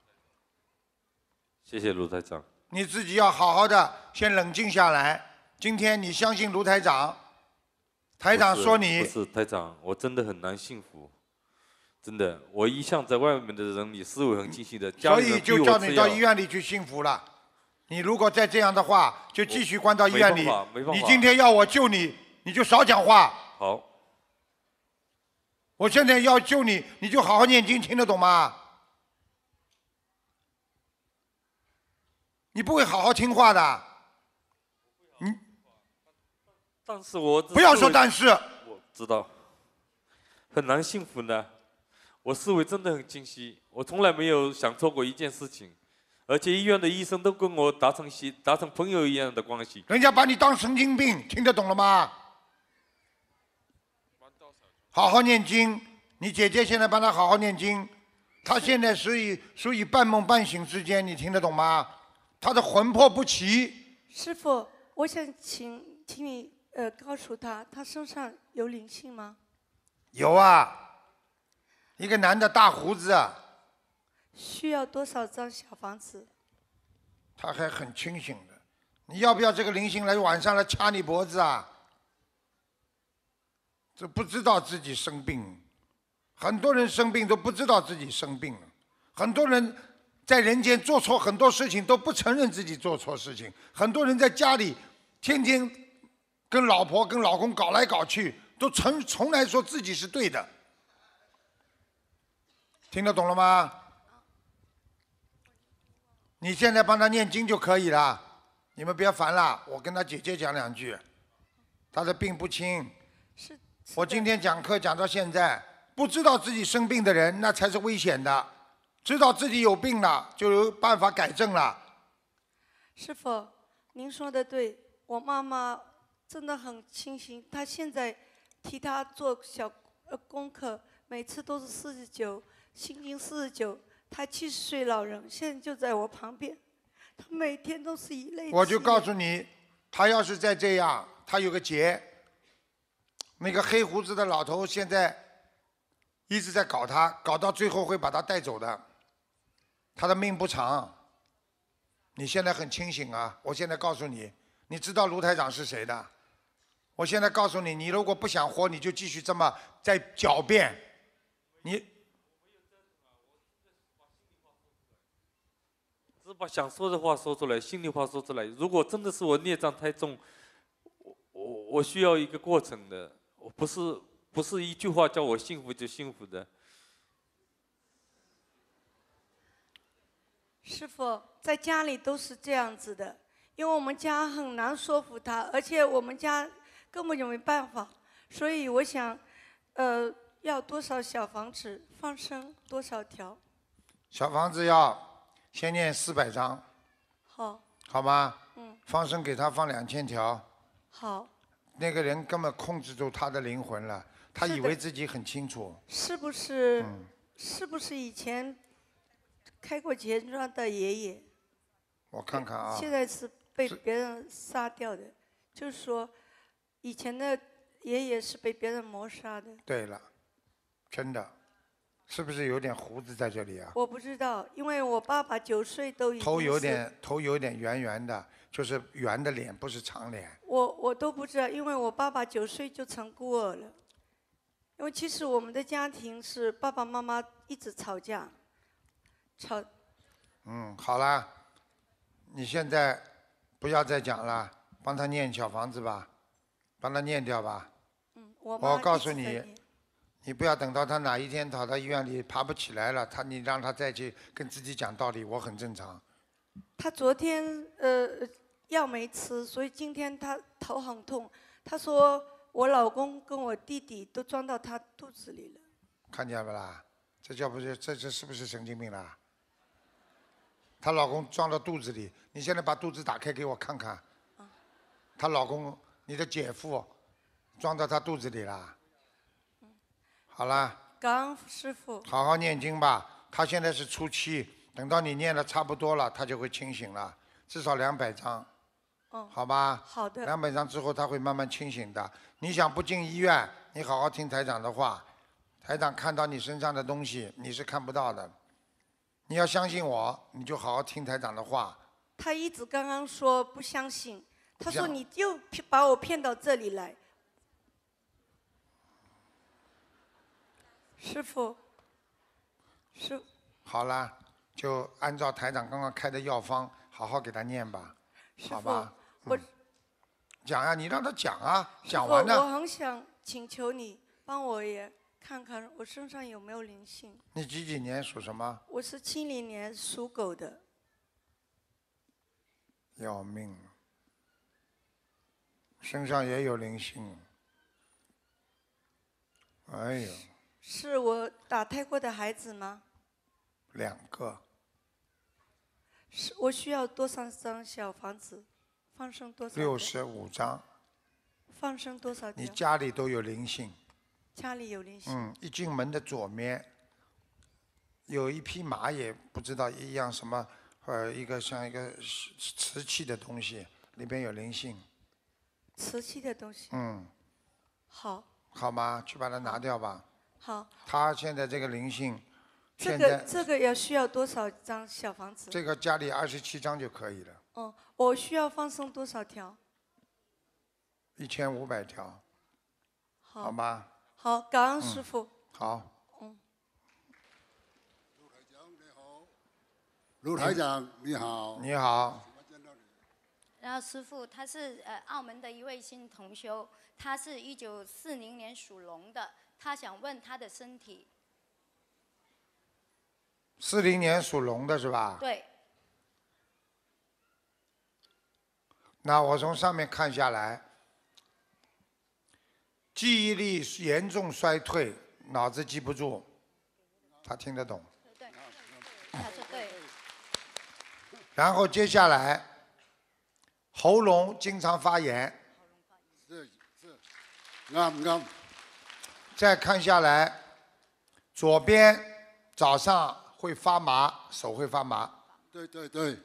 谢谢卢台长。 你自己要好好的先冷静下来。今天你相信卢台长。台长说你不是台长，我真的很难幸福，真的，我一向在外面的人里思维很清晰的， 所以就叫你到医院里去幸福了。你如果再这样的话，就继续关到医院里。你今天要我救你，你就少讲话。 好。 我现在要救你，你就好好念经，听得懂吗？你不会好好听话的。你。 但是我不要说但是， 我知道很难幸福呢。我思维真的很清晰，我从来没有想错过一件事情，而且医院的医生都跟我达成系达成朋友一样的关系。 人家把你当神经病，听得懂了吗？好好念经，你姐姐现在帮他好好念经，他现在属于属于半梦半醒之间，你听得懂吗？他的魂魄不齐。 师傅，我想请请你。呃，告诉他，他身上有灵性吗？ 有啊，一个男的大胡子啊。 需要多少张小房子？ 他还很清醒的，你要不要这个灵性来晚上来掐你脖子啊？这不知道自己生病，很多人生病都不知道自己生病了，很多人在人间做错很多事情都不承认自己做错事情，很多人在家里天天。跟老婆跟老公搞来搞去，都从从来说自己是对的，听得懂了吗？你现在帮他念经就可以了，你们别烦了，我跟他姐姐讲两句，他的病不轻。 是我今天讲课讲到现在，不知道自己生病的人，那才是危险的。知道自己有病了，就有办法改正了。 师傅，您说的对，我妈妈真的很清醒，她现在替她做小呃功课，每次都是四十九，心经四十九。她七十岁老人，现在就在我旁边，她每天都是以泪。 我就告诉你，她要是再这样，她有个劫。那个黑胡子的老头现在一直在搞她，搞到最后会把她带走的。她的命不长。你现在很清醒啊！我现在告诉你，你知道卢台长是谁的？我现在告诉你，你如果不想活，你就继续这么在狡辩。你只把想说的话说出来，心里话说出来。如果真的是我孽障太重，我我我需要一个过程的，我不是不是一句话叫我幸福就幸福的。 师傅，在家里都是这样子的，因为我们家很难说服他，而且我们家根本就没办法，所以我想，呃，要多少小房子放生多少条？ 小房子要先念四百章， 好。 好吗？ 嗯。 放生给他放两千条。 好。 那个人根本控制住他的灵魂了，他以为自己很清楚。 是不是？ 嗯。 是不是以前？开过钱庄的爷爷， 我看看啊。 现在是被别人杀掉的，就是说，以前的爷爷是被别人谋杀的。 对了，真的，是不是有点胡子在这里啊？ 我不知道，因为我爸爸九岁都已经。 头有点头有点圆圆的，就是圆的脸，不是长脸。 我我都不知道，因为我爸爸九岁就成孤儿了。因为其实我们的家庭是爸爸妈妈一直吵架。吵。 嗯，好啦，你现在不要再讲了，帮他念小房子吧，帮他念掉吧。 嗯，我我告诉你，你不要等到他哪一天跑到医院里爬不起来了，他你让他再去跟自己讲道理，我很正常。 他昨天呃药没吃，所以今天他头很痛。他说我老公跟我弟弟都装到他肚子里了。 看见没啦？这叫不是这这是不是神经病啦？她老公装到肚子里，你现在把肚子打开给我看看。她老公，你的姐夫，装到她肚子里啦。好啦。 感恩师父。 好好念经吧，他现在是初期，等到你念的差不多了，他就会清醒了，至少两百章。 哦。 好吧。 好的。 两百章之后他会慢慢清醒的。你想不进医院，你好好听台长的话，台长看到你身上的东西，你是看不到的。你要相信我，你就好好听台长的话。 他一直刚刚说不相信，他说你又把我骗到这里来。师父，师。 好啦，就按照台长刚刚开的药方，好好给他念吧，好吧？ 我、 嗯、讲呀、啊，你让他讲啊，讲完了。 我很想请求你帮我也。看看我身上有没有灵性。 你几几年属什么？ 我是七零年属狗的。 要命！身上也有灵性。哎呦。 是我打胎过的孩子吗？ 两个。 是我需要多少张小房子？放生多少？ 六十五张。 放生多少条？ 你家里都有灵性。 家里有灵性。 嗯，一进门的左面有一匹马，也不知道一样什么，呃，一个像一个瓷器的东西，里边有灵性。 瓷器的东西。 嗯。 好。 好吗？去把它拿掉吧。 好。 他现在这个灵性， 这个这个要需要多少张小房子？ 这个家里二十七张就可以了。 哦，我需要放生多少条？ 一千五百条。 好。 好吗？ 好，感恩师父。 嗯、好。 嗯。 卢台长你好。 你好。 然后师父他是呃澳门的一位新同修，他是一九四零年属龙的，他想问他的身体。 四零年属龙的是吧？ 对。 那我从上面看下来。 记忆力严重衰退，脑子记不住。他听得懂。 对，他说对。 然后接下来，喉咙经常发炎。 是是，啱啱。 再看下来，左边早上会发麻，手会发麻。 对对对。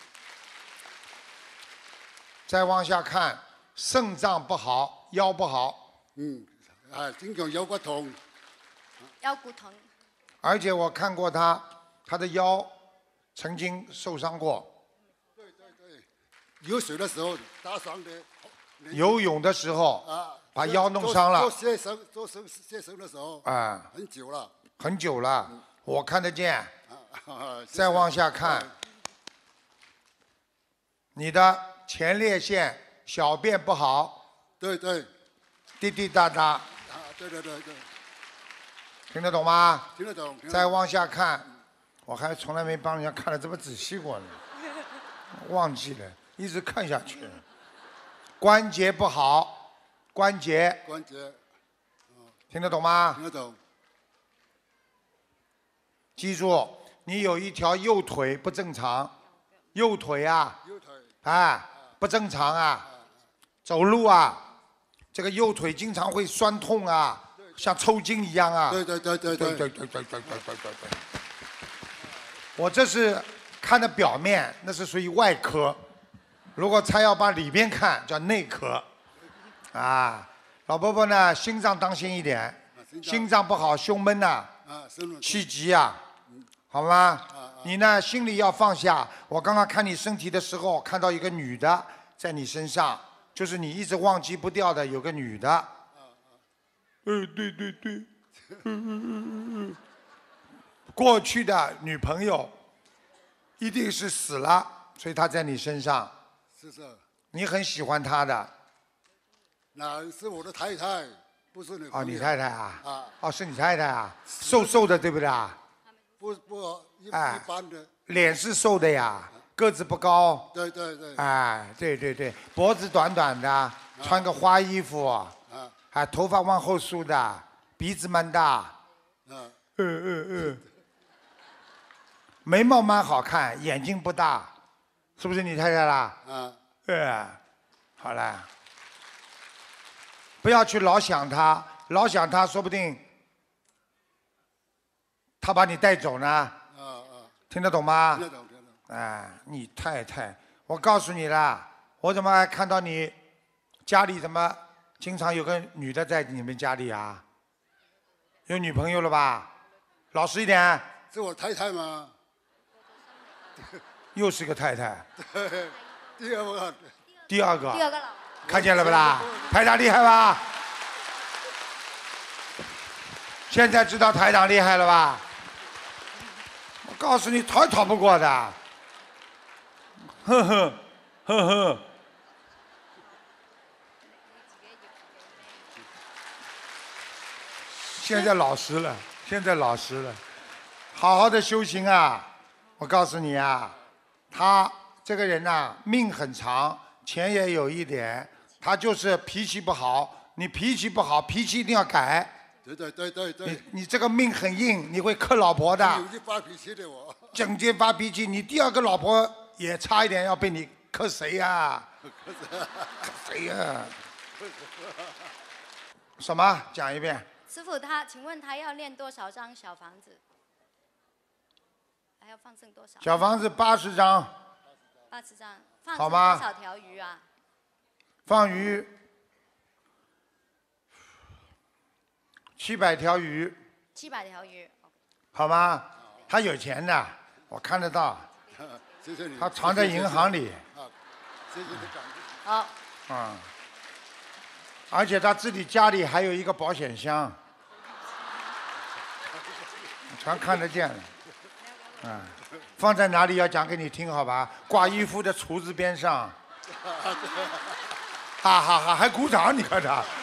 再往下看，肾脏不好，腰不好。 嗯，啊，经常腰骨痛。 腰骨疼。 而且我看过他，他的腰曾经受伤过。 对对对，游水的时候打伤的。 游泳的时候， 啊， 把腰弄伤了。 做健身做身健身的时候。 啊。 很久了。 很久了， 嗯、 我看得见。 啊、 再往下看，你的前列腺小便不好。 对对。 滴滴答答。 啊，对对对对。 听得懂吗？ 听得懂。 再往下看，我还从来没帮人家看得这么仔细过呢，忘记了，一直看下去。关节不好，关节。 关节。 听得懂吗？ 听得懂。 记住，你有一条右腿不正常，右腿啊， 右腿啊不正常啊，走路啊，这个右腿经常会酸痛啊。像抽筋一样啊！ 对对对对对对对对对对对对对。我这是看的表面，那是属于外科。如果他要把里边看，叫内科。啊，老伯伯呢，心脏当心一点，心脏不好，胸闷呐，气急呀，好吗？你呢，心里要放下。我刚刚看你身体的时候，看到一个女的在你身上，就是你一直忘记不掉的，有个女的。嗯，对对对，嗯嗯嗯嗯，过去的女朋友一定是死了，所以她在你身上。 是是。 你很喜欢她的。 那是我的太太，不是你朋友。 哦，你太太啊？ 啊。 哦，是你太太啊？瘦瘦的，对不对啊？ 不不一、 哎、 一般的。 脸是瘦的呀，个子不高。 对对对。 哎，对对对，脖子短短的，啊、穿个花衣服。啊。啊，头发往后梳的，鼻子蛮大，嗯嗯嗯嗯，眉毛蛮好看，眼睛不大，是不是你太太啦？ 嗯。 哎，好了，不要去老想他，老想他，说不定他把你带走呢。啊啊。听得懂吗？ 听得懂，听得懂。 哎，你太太，我告诉你啦，我怎么还看到你家里怎么？经常有个女的在你们家里啊，有女朋友了吧？老实一点。 是我太太吗？ 又是个太太。 对，第二个。 第二个。 第二个了。 看见了不啦？台长厉害吧？现在知道台长厉害了吧？我告诉你，逃也逃不过的。呵呵，呵呵。现在老实了，现在老实了，好好的修行啊！我告诉你啊，他这个人呐、啊，命很长，钱也有一点，他就是脾气不好。你脾气不好，脾气一定要改。 对对对对对。 你你这个命很硬，你会克老婆的。 有发脾气的我。 整天发脾气，你第二个老婆也差一点要被你克谁呀、啊？克谁呀、啊？什么？讲一遍。 师父，他请问他要念多少张小房子？还要放生多少？ 小房子八十张。 八十张，放好吗？ 多少条鱼啊？ 放鱼七百条鱼。 七百条鱼。 好吗？他有钱的，我看得到。 谢谢你。 他藏在银行里。 啊，谢谢你感激。 好。 嗯。而且他自己家里还有一个保险箱。全看得见了，嗯，放在哪里要讲给你听，好吧？挂衣服的橱子边上。哈哈哈，还鼓掌，你看他。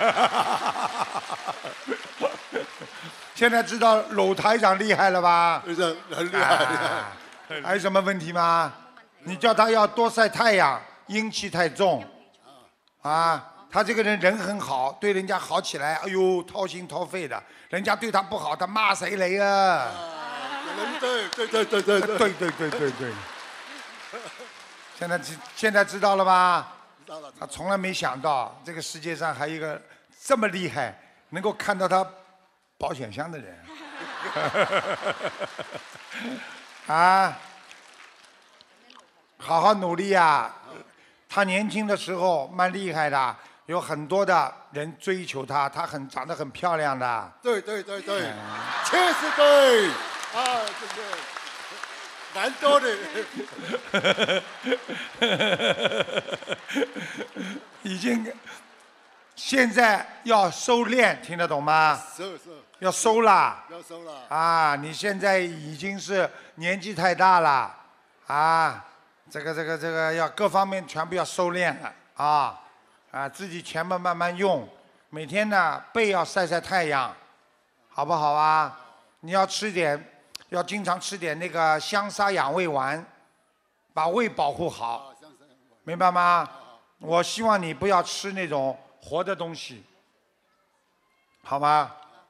现在知道鲁台长厉害了吧？ 很厉害，厉害。 还有什么问题吗？你叫他要多晒太阳，阴气太重。啊。 他这个人人很好，对人家好起来，哎呦掏心掏肺的，人家对他不好，他骂谁来呀？ 对对对对对对对对对对。现在知现在知道了吧？ 知道了。 他从来没想到这个世界上还有一个这么厉害，能够看到他保险箱的人。啊，好好努力呀！他年轻的时候蛮厉害的，有很多的人追求他，他很长得很漂亮的。 对对对对，确实对，啊，这个蛮多的。 已经，现在要收敛，听得懂吗？ 是是。 要收了。 要收了。 啊，你现在已经是年纪太大了，啊，这个这个这个要各方面全部要收敛了啊，啊，自己钱嘛慢慢用，每天呢背要晒晒太阳，好不好啊？你要吃点，要经常吃点那个香砂养胃丸，把胃保护好，明白吗？我希望你不要吃那种活的东西，好吗？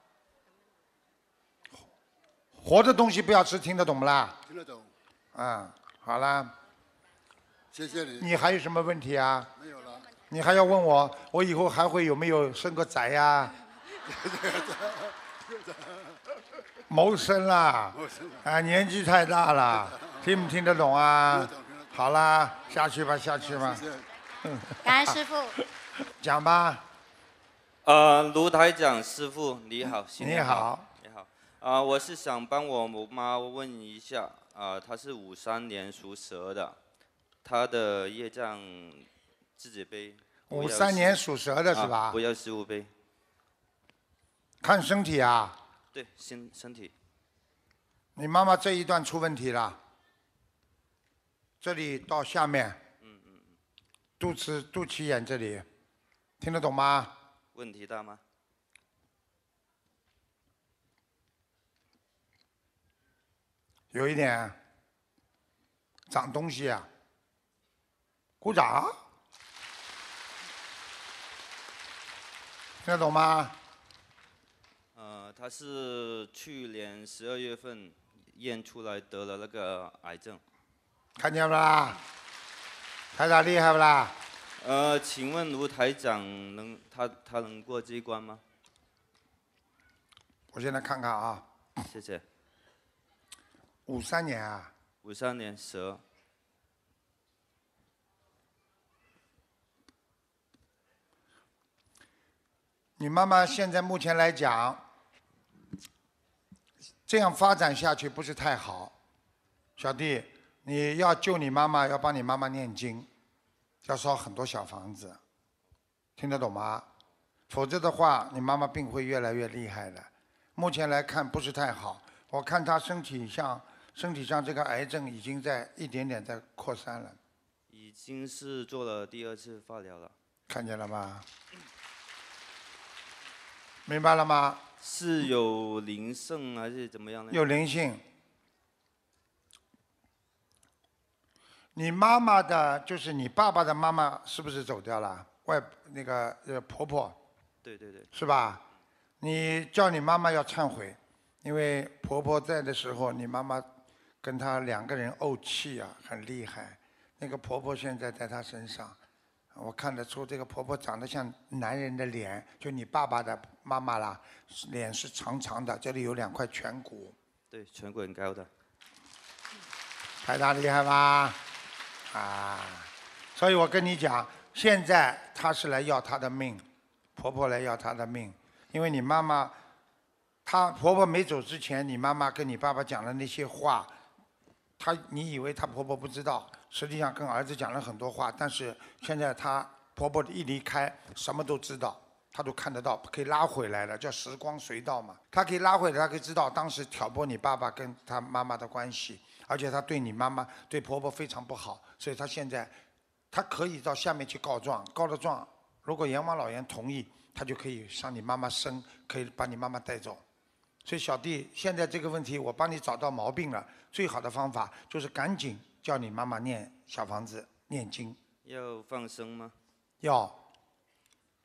活的东西不要吃，听得懂不啦？ 听得懂。 嗯，好啦。 谢谢你。 你还有什么问题啊？ 没有了。 你还要问我，我以后还会有没有生个崽呀？谋生啦。啊，年纪太大了，听不听得懂啊？好啦，下去吧，下去吧。 感恩师傅。 讲吧。 呃，卢台长师傅你好，新你年好。 你好。啊、呃，我是想帮我妈问一下，啊、呃，她是五三年属蛇的，她的业障自己背。 五三年属蛇的是吧？ 啊、不要师傅背。 看身体啊。 对，身身体。 你妈妈这一段出问题了，这里到下面。 嗯嗯嗯。 肚脐肚脐眼这里，听得懂吗？ 问题大吗？ 有一点长东西啊，鼓掌，听得懂吗？ 呃，他是去年十二月份验出来得了那个癌症。 看见不啦？台长厉害不啦？ 呃，请问卢台长能他他能过这一关吗？ 我现在看看啊。 谢谢。 五三年啊。 五三年蛇。 你妈妈现在目前来讲，这样发展下去不是太好。小弟，你要救你妈妈，要帮你妈妈念经，要烧很多小房子，听得懂吗？否则的话，你妈妈病会越来越厉害的。目前来看不是太好，我看她身体上身体上这个癌症已经在一点点在扩散了。 已经是做了第二次化疗了。 看见了吗？明白了吗？ 是有灵性还是怎么样呢？ 有灵性。你妈妈的，就是你爸爸的妈妈，是不是走掉了？外那个呃婆婆。 对对对。 是吧？你叫你妈妈要忏悔，因为婆婆在的时候，你妈妈跟她两个人怄气啊，很厉害。那个婆婆现在在她身上，我看得出这个婆婆长得像男人的脸，就你爸爸的妈妈啦，脸是长长的，这里有两块颧骨。 对，颧骨很高的。 太大厉害吧？啊！所以我跟你讲，现在她是来要她的命，婆婆来要她的命，因为你妈妈，她婆婆没走之前，你妈妈跟你爸爸讲的那些话，她你以为她婆婆不知道，实际上跟儿子讲了很多话，但是现在她婆婆一离开，什么都知道，她都看得到，可以拉回来了，叫时光隧道嘛。她可以拉回来，她可以知道当时挑拨你爸爸跟她妈妈的关系，而且她对你妈妈、对婆婆非常不好，所以她现在，她可以到下面去告状，告了状，如果阎王老爷同意，她就可以上你妈妈身，可以把你妈妈带走。所以小弟，现在这个问题我帮你找到毛病了，最好的方法就是赶紧叫你妈妈念小房子、念经。 要放生吗？ 要。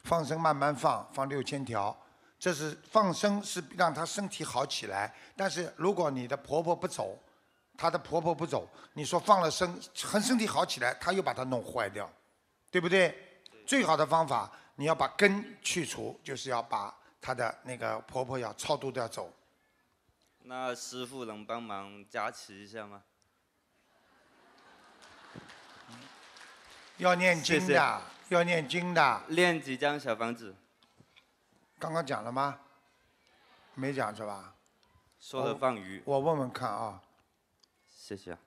放生慢慢放，放六千条。这是放生是让她身体好起来，但是如果你的婆婆不走，她的婆婆不走，你说放了生，很身体好起来，她又把它弄坏掉，对不对？最好的方法，你要把根去除，就是要把她的那个婆婆要超度掉走。 那师傅能帮忙加持一下吗？ 要念经的， 谢谢要念经的。 练几张小房子？ 刚刚讲了吗？没讲是吧？ 说了放鱼。 我问问看啊。 谢谢。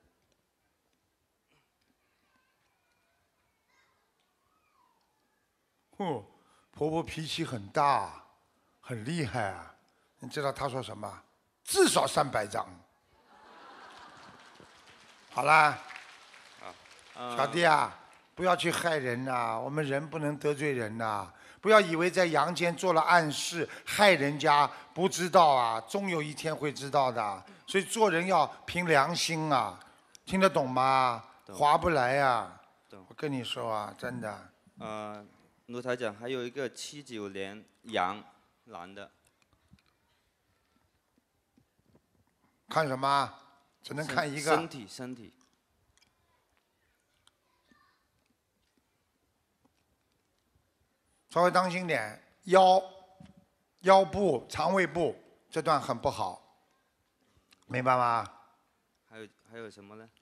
哦，婆婆脾气很大，很厉害啊！你知道她说什么？至少三百张。好啦， 呃小弟啊，不要去害人呐、我们人不能得罪人呐、不要以为在阳间做了暗事害人家不知道啊，终有一天会知道的。所以做人要凭良心啊，听得懂吗？划不来呀、我跟你说啊，真的。 呃，卢台长，还有一个七九年羊男的， 看什么？只能看一个。 身体身体。 稍微当心点，腰、腰部、肠胃部这段很不好，明白吗？ 还有还有什么呢？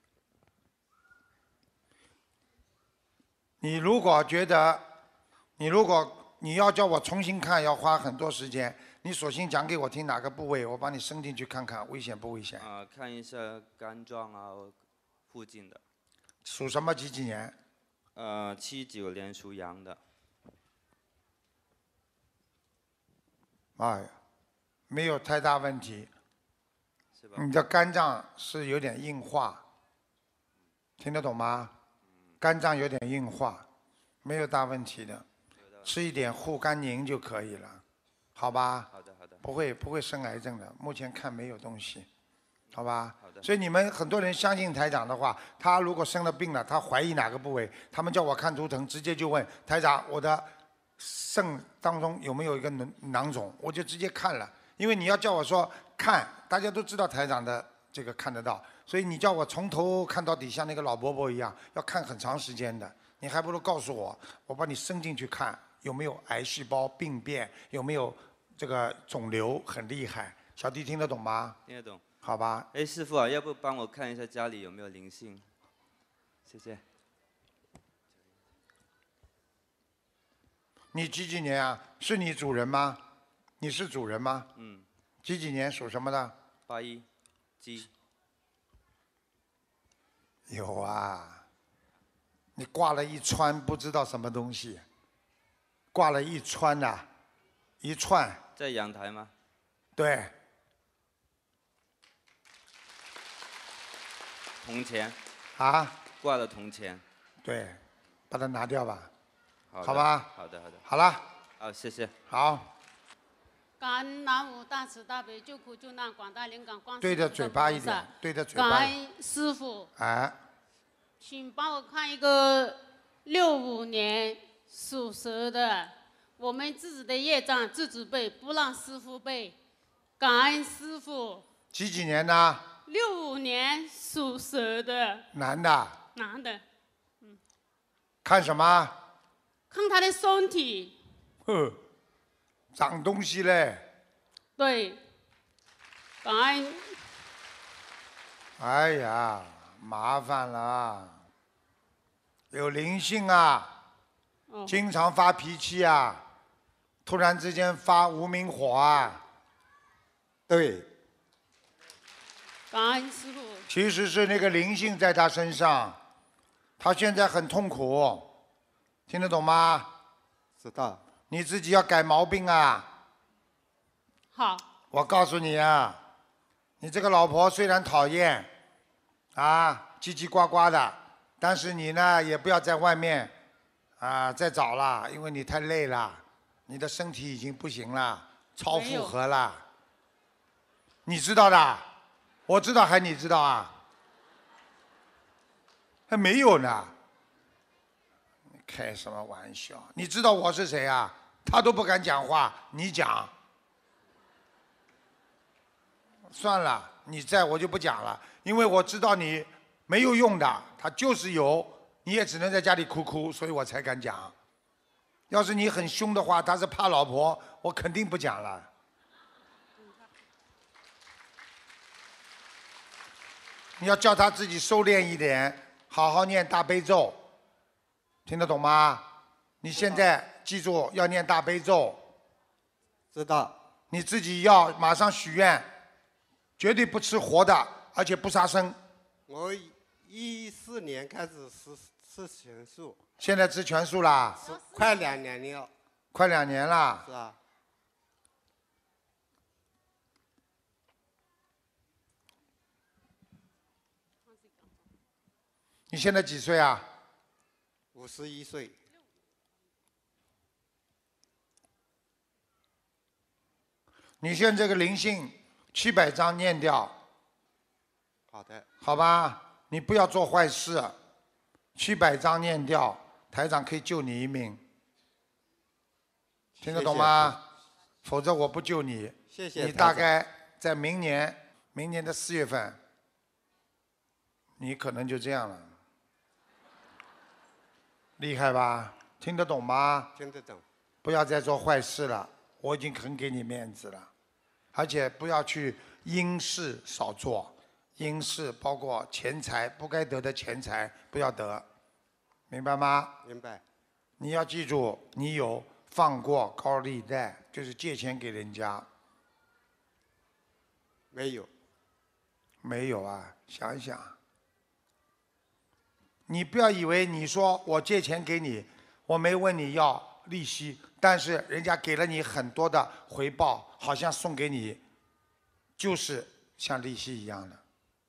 你如果觉得，你如果你要叫我重新看，要花很多时间，你索性讲给我听哪个部位，我帮你伸进去看看，危险不危险？ 啊、看一下肝脏啊附近的。 属什么？几几年？ 呃，七九年属羊的。 哎呀，没有太大问题。 是吧？ 你的肝脏是有点硬化，听得懂吗？肝脏有点硬化，没有大问题的，吃一点护肝宁就可以了，好吧？ 好的好的。 不会不会生癌症的，目前看没有东西，好吧？ 好的。 所以你们很多人相信台长的话，他如果生了病了，他怀疑哪个部位，他们叫我看图腾，直接就问台长，我的肾当中有没有一个囊囊肿，我就直接看了。因为你要叫我说看，大家都知道台长的这个看得到，所以你叫我从头看到底，像那个老伯伯一样，要看很长时间的。你还不如告诉我，我把你伸进去看有没有癌细胞病变，有没有这个肿瘤，很厉害。小弟听得懂吗？ 听得懂。 好吧。 哎，师傅啊，要不帮我看一下家里有没有灵性？谢谢。 你几几年啊？是你主人吗？你是主人吗？ 嗯。 几几年属什么的？ 八一，鸡。 有啊。你挂了一串不知道什么东西，挂了一串呐、啊，一串。 在阳台吗？ 对。 铜钱。 啊？ 挂了铜钱。 对，把它拿掉吧。 好的好吧。 好的好的。 好了。 好，谢谢。 好。 感恩南无大慈大悲救苦救难广大灵感观世音对着嘴巴一点，对着嘴巴。 感恩师傅。 哎。 请帮我看一个六五年属蛇的，我们自己的业障自己背，不让师傅背。感恩师傅。 几几年的？ 六五年属蛇的。 男的。 男的。嗯。 看什么？ 看他的身体。 呵，长东西嘞。 对。感恩。 哎呀，麻烦了，有灵性啊， 哦、 经常发脾气啊，突然之间发无名火啊。对。 感恩师傅。 其实是那个灵性在他身上，他现在很痛苦，听得懂吗？ 知道。 你自己要改毛病啊。 好。 我告诉你啊，你这个老婆虽然讨厌，啊，叽叽呱呱的，但是你呢也不要在外面啊再找了，因为你太累了，你的身体已经不行了，超负荷了。你知道的，我知道还你知道啊？还没有呢。开什么玩笑？你知道我是谁啊？ 他都不敢讲话，你讲。算了，你在我就不讲了，因为我知道你没有用的，他就是有，你也只能在家里哭哭，所以我才敢讲。要是你很凶的话，他是怕老婆，我肯定不讲了。你要叫他自己收敛一点，好好念大悲咒，听得懂吗？你现在记住要念大悲咒。 知道。 你自己要马上许愿，绝对不吃活的，而且不杀生。 我一四年开始吃吃全素。 现在吃全素啦？ 快两年了。 快两年了。 是啊。 你现在几岁啊？ 五十一岁。 你现在这个灵性七百张念掉。 好的。 好吧，你不要做坏事，七百张念掉，台长可以救你一命。听得懂吗？否则我不救你。 谢谢。 你大概在明年，明年的四月份，你可能就这样了。厉害吧？听得懂吗？ 听得懂。 不要再做坏事了，我已经很给你面子了。而且不要去阴事少做，阴事包括钱财，不该得的钱财不要得，明白吗？ 明白。 你要记住，你有放过高利贷，就是借钱给人家。 没有。 没有啊，想一想。你不要以为你说我借钱给你，我没问你要利息，但是人家给了你很多的回报，好像送给你，就是像利息一样的。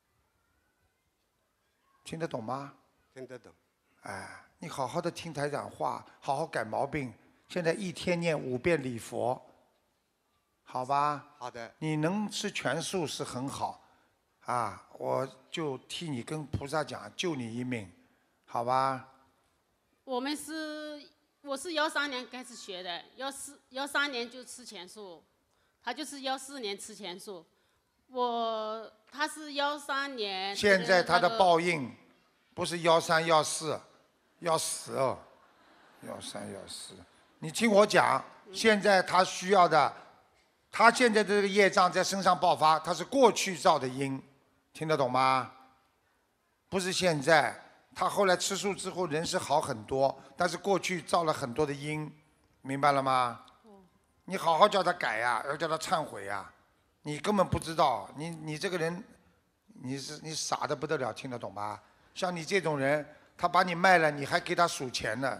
听得懂吗？ 听得懂。 哎，你好好的听台长话，好好改毛病。现在一天念五遍礼佛，好吧？ 好的。 你能吃全素是很好，啊，我就替你跟菩萨讲，救你一命，好吧？ 我们是，我是幺三年开始学的，幺四幺三年就吃全素，他就是幺四年吃全素，我他是幺三年。 现在他的报应不是幺三幺四，要死哦，幺三幺四。你听我讲，现在他需要的，他现在这个业障在身上爆发，他是过去造的因，听得懂吗？不是现在，他后来吃素之后人是好很多，但是过去造了很多的因，明白了吗？你好好叫他改呀、要叫他忏悔呀、你根本不知道，你你这个人，你是你傻的不得了，听得懂吗？像你这种人，他把你卖了，你还给他数钱呢。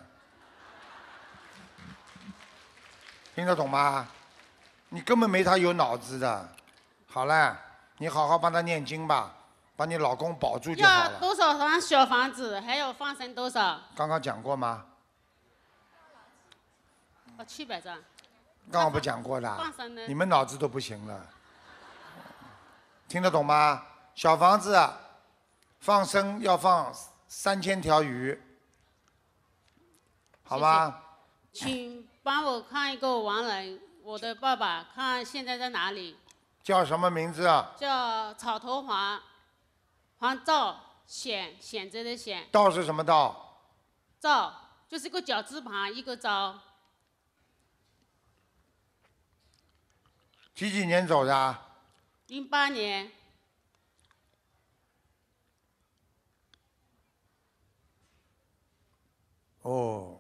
听得懂吗？你根本没他有脑子的。好了，你好好帮他念经吧，把你老公保住就好了。 要多少张小房子？还有放生多少？ 刚刚讲过吗？ 哦，七百张。 刚刚不讲过的放生呢？ 你们脑子都不行了。听得懂吗？小房子放生要放三千条鱼，好吧？ 请帮我看一个亡人，我的爸爸，看现在在哪里？ 叫什么名字啊？ 叫草头黄，黄兆显，显着的显。 道是什么道？ 兆就是一个绞字旁，一个招。 几几年走的啊？ 零八年。 哦。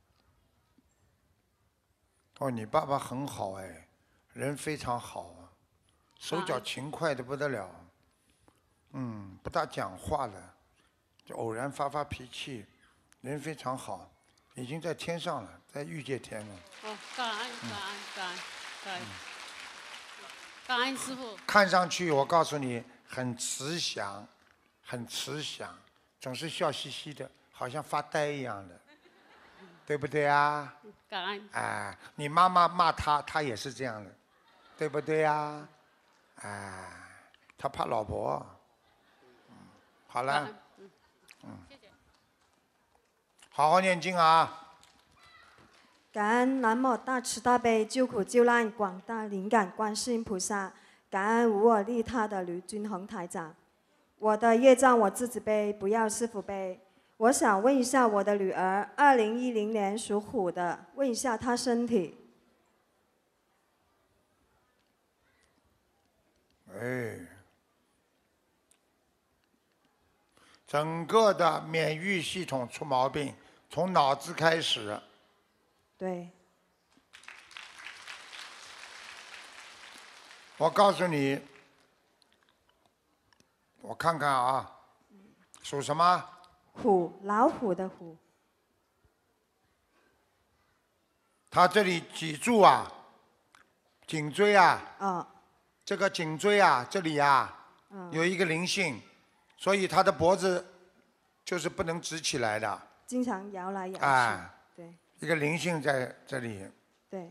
哦，你爸爸很好哎，人非常好，手脚勤快的不得了。嗯，不大讲话的，就偶然发发脾气，人非常好，已经在天上了，在欲界天了。 哦，感恩感恩感恩感恩，感恩师傅。 看上去我告诉你很慈祥，很慈祥，总是笑嘻嘻的，好像发呆一样的，对不对啊？ 感恩。 哎，你妈妈骂他，他也是这样的，对不对呀？哎，他怕老婆。嗯，好了，嗯，好好念经啊。 感恩南无大慈大悲救苦救难广大灵感观世音菩萨，感恩无我利他的卢军宏台长。我的业障我自己背，不要师父背。我想问一下我的女儿，二零一零年属虎的，问一下她身体。 哎，整个的免疫系统出毛病，从脑子开始。 对。 我告诉你，我看看啊，属什么？ 虎，老虎的虎。 他这里脊柱啊，颈椎啊， 啊， 这个颈椎啊，这里啊， 嗯有一个灵性，所以他的脖子就是不能直起来的。 经常摇来摇去。 哎， 对一个灵性在这里。 对。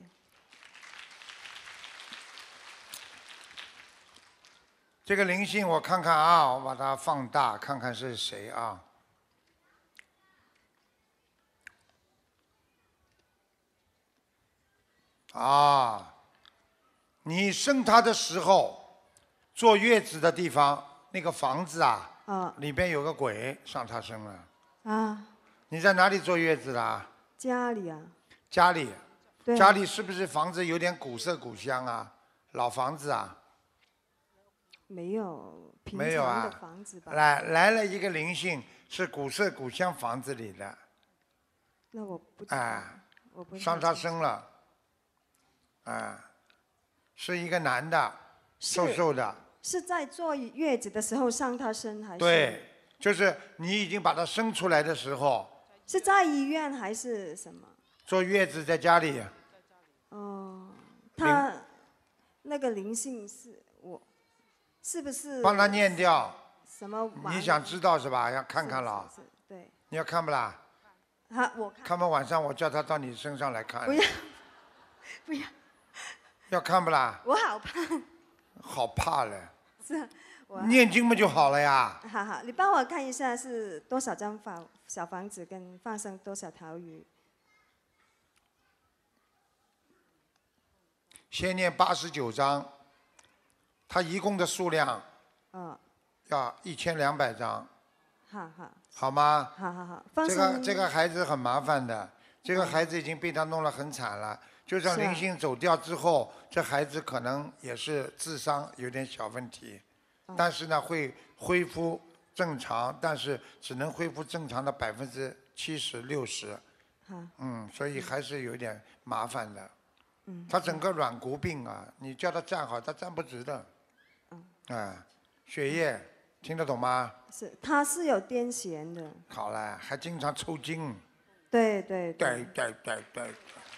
这个灵性我看看啊，我把它放大，看看是谁啊？啊，你生他的时候，坐月子的地方那个房子啊， 啊里边有个鬼上他身了。 啊， 你在哪里坐月子的？ 家里啊。 家里。 对。 家里是不是房子有点古色古香啊？老房子啊？ 没有平没有啊常的房子吧？ 来来了一个灵性，是古色古香房子里的。 那我不知道。 哎， 我不上他身了。啊，是一个男的，瘦瘦的。 是在坐月子的时候上他身还是？ 对，就是你已经把他生出来的时候， 是在医院还是什么？ 坐月子在家里。 哦，他那个灵性是我，是不是？ 帮他念掉。 什么玩意？ 你想知道是吧？要看看了。 是是是对。 你要看不啦？ 啊，我看。 看不晚上我叫他到你身上来看。 不要，不要。 要看不啦？ 我好怕。 好怕嘞。 是啊，我。 念经不就好了呀？ 好好，你帮我看一下是多少张房小房子跟放生多少条鱼？ 先念八十九章，他一共的数量嗯， 要一千两百张， 好好。 好吗？ 好好好，放这生。 个这个孩子很麻烦的，这个孩子已经被他弄得很惨了。就算是啊灵性走掉之后，这孩子可能也是智商有点小问题， 嗯但是呢会恢复正常，但是只能恢复正常的百分之七十六十。 好。 嗯，所以还是有点麻烦的。 嗯。 他整个软骨病啊，你叫他站好，他站不直的。 嗯。 啊，血液听得懂吗？ 是，他是有癫痫的。 好了，还经常抽筋。 对对对对对对。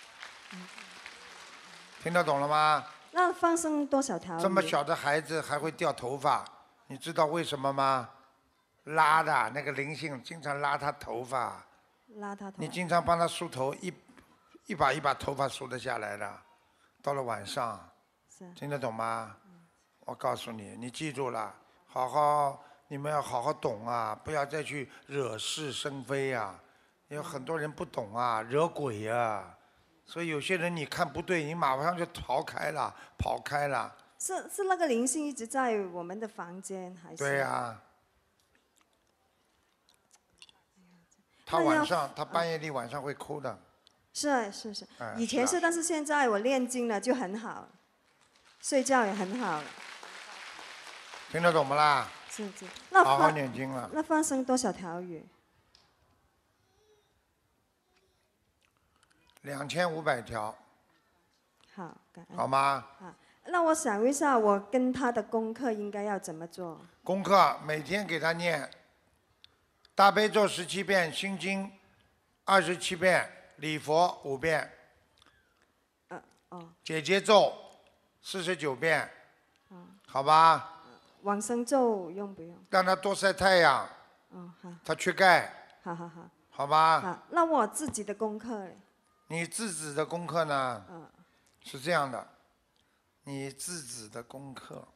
听得懂了吗？ 那放生多少条鱼？ 这么小的孩子还会掉头发，你知道为什么吗？拉的那个灵性经常拉他头发， 拉他头。 你经常帮他梳头，一一把一把头发梳得下来的，到了晚上， 是。 听得懂吗？我告诉你，你记住了，好好，你们要好好懂啊，不要再去惹是生非啊，有很多人不懂啊，惹鬼啊。所以有些人你看不对，你马上就逃开了，跑开了。 是是那个灵性一直在我们的房间还是？ 对呀、啊。他晚上，他半夜里晚上会哭的。 是啊是是哎， 以前是， 是啊但是现在我练经了就很好，睡觉也很好了。 听得懂不啦？ 是是。那好好放念经了。 那放生多少条鱼？ 两千五百条， 好，感恩。 好吗？ 好，那我想问一下，我跟他的功课应该要怎么做？ 功课每天给他念大悲咒十七遍，心经二十七遍，礼佛五遍， 呃哦， 解结咒四十九遍， 嗯， 好吧？ 往生咒用不用？ 让他多晒太阳， 哦，好， 他缺钙， 好好好。 好吧？ 好，那我自己的功课嘞？ 你自己的功课呢？ 嗯， 是这样的，你自己的功课，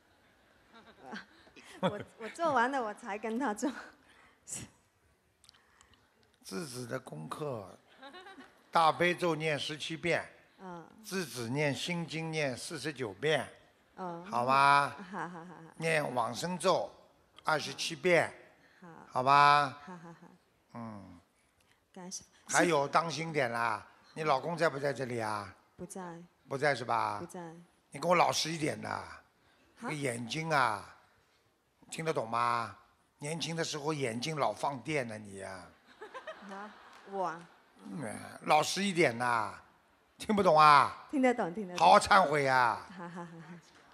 我我做完了，我才跟他做。 自己的功课， 大悲咒念十七遍， 嗯， 栀子念心经念四十九遍， 哦， 好吗？ 好好好好， 念往生咒二十七遍， 好， 好吧？ 好好好， 嗯， 感恩师父。 还有当心点啦，你老公在不在这里啊？ 不在， 不在是吧？ 不在。 你跟我老实一点的，这个眼睛啊，听得懂吗？年轻的时候眼睛老放电呢，你呀、 啊，我啊嗯，老实一点呐，听不懂啊？ 听得懂，听得懂。 好好忏悔啊！ 好好好好。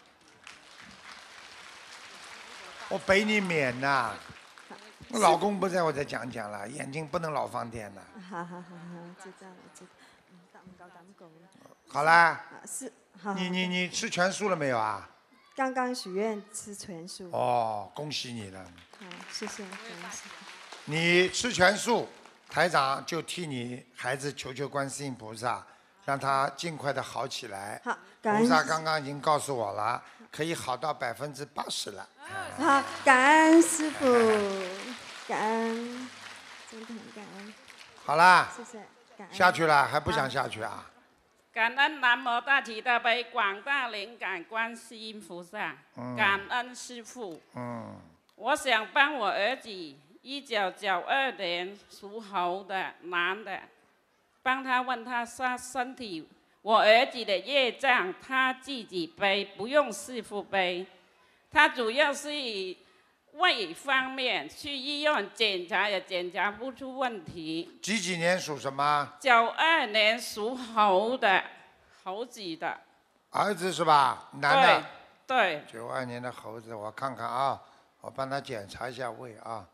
我陪你免呐。我老公不在，我再讲讲了，眼睛不能老放电的。 好好好好，知道了，知道。嗯，唔夠膽講。 好啦， 是，好。 你你你吃全素了没有啊？ 剛剛許願吃全素。 哦，恭喜你了。 好，謝謝，感恩師父。 你吃全素，台长就替你孩子求求观世音菩萨，让他尽快的好起来。 好，感恩菩萨刚刚已经告诉我了，可以好到百分之八十了。 好，感恩師父，感恩，真的很感恩。 好啦， 謝謝，感恩。 下去了还不想下去啊？ 感恩南无大慈大悲广大灵感观世音菩萨， 嗯感恩师父。 嗯， 我想帮我儿子，一九九二年属猴的男的，帮他问他他身体，我儿子的业障他自己背，不用师父背。他主要是胃方面，去医院检查也检查不出问题。 几几年属什么？ 九二年属猴的，猴子的。 儿子是吧？男的。 对。 九二年的猴子，我看看啊，我帮他检查一下胃啊。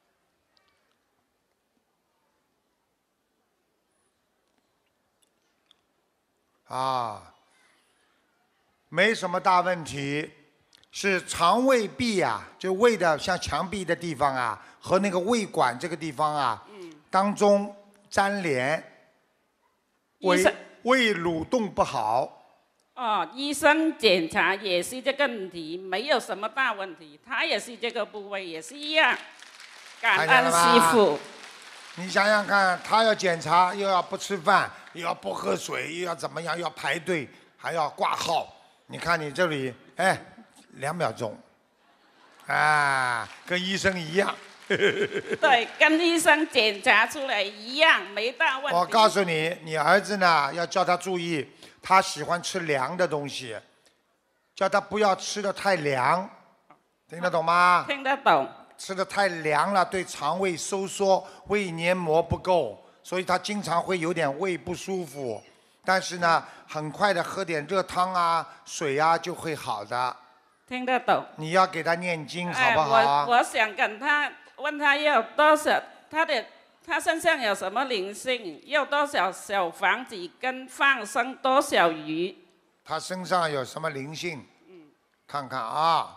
啊，没什么大问题，是肠胃壁呀、就胃的像墙壁的地方啊，和那个胃管这个地方啊，当中粘连，胃胃蠕动不好。 哦，医生检查也是这个问题，没有什么大问题，他也是这个部位也是一样。感恩师父。 你想想看，他要检查，又要不吃饭，又要不喝水，又要怎么样，要排队，还要挂号。你看你这里，哎，两秒钟，啊，跟医生一样。 对，跟医生检查出来一样，没大问题。 我告诉你，你儿子呢，要叫他注意，他喜欢吃凉的东西，叫他不要吃的太凉，听得懂吗？ 听得懂。 吃的太凉了，对肠胃收缩，胃黏膜不够，所以他经常会有点胃不舒服。但是呢，很快的喝点热汤啊、水啊就会好的。 听得懂。 你要给他念经，好哎， 不好？ 我我想跟他问他要多少，他的他身上有什么灵性，要多少小房子跟放生多少鱼。 他身上有什么灵性？看看啊。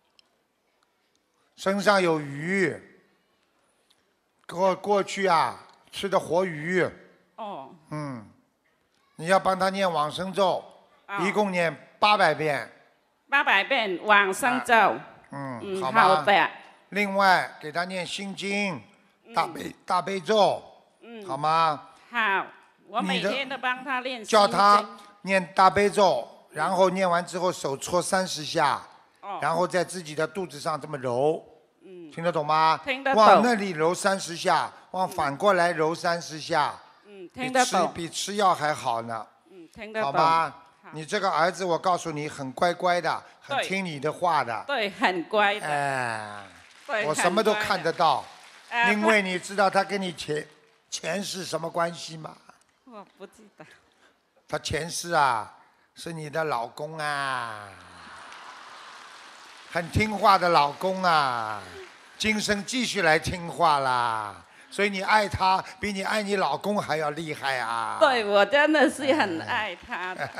身上有鱼，过过去啊吃的活鱼。 哦。 嗯，你要帮他念往生咒， 哦一共念八百遍。 八百遍往生咒。 嗯， 嗯， 好吧。 好的。 另外给他念心经、大悲大悲咒， 嗯， 好吗？ 好，我每你的天都帮他练心经。 叫他念大悲咒，然后念完之后手搓三十下。 哦然后在自己的肚子上这么揉， 嗯， 听得懂吗？ 听得懂往那里揉三十下，往反过来揉三十下， 嗯， 比吃听得懂。 比吃药还好呢， 嗯，听得懂。 好吧？你这个儿子，我告诉你，很乖乖的，很对听你的话的。 对，很乖的。 哎， 对， 我什么都很乖的看得到， 呃因为你知道他跟你前前世什么关系吗？ 我不知道。 他前世啊，是你的老公啊。很听话的老公啊，今生继续来听话啦，所以你爱他比你爱你老公还要厉害啊！ 对，我真的是很爱他的。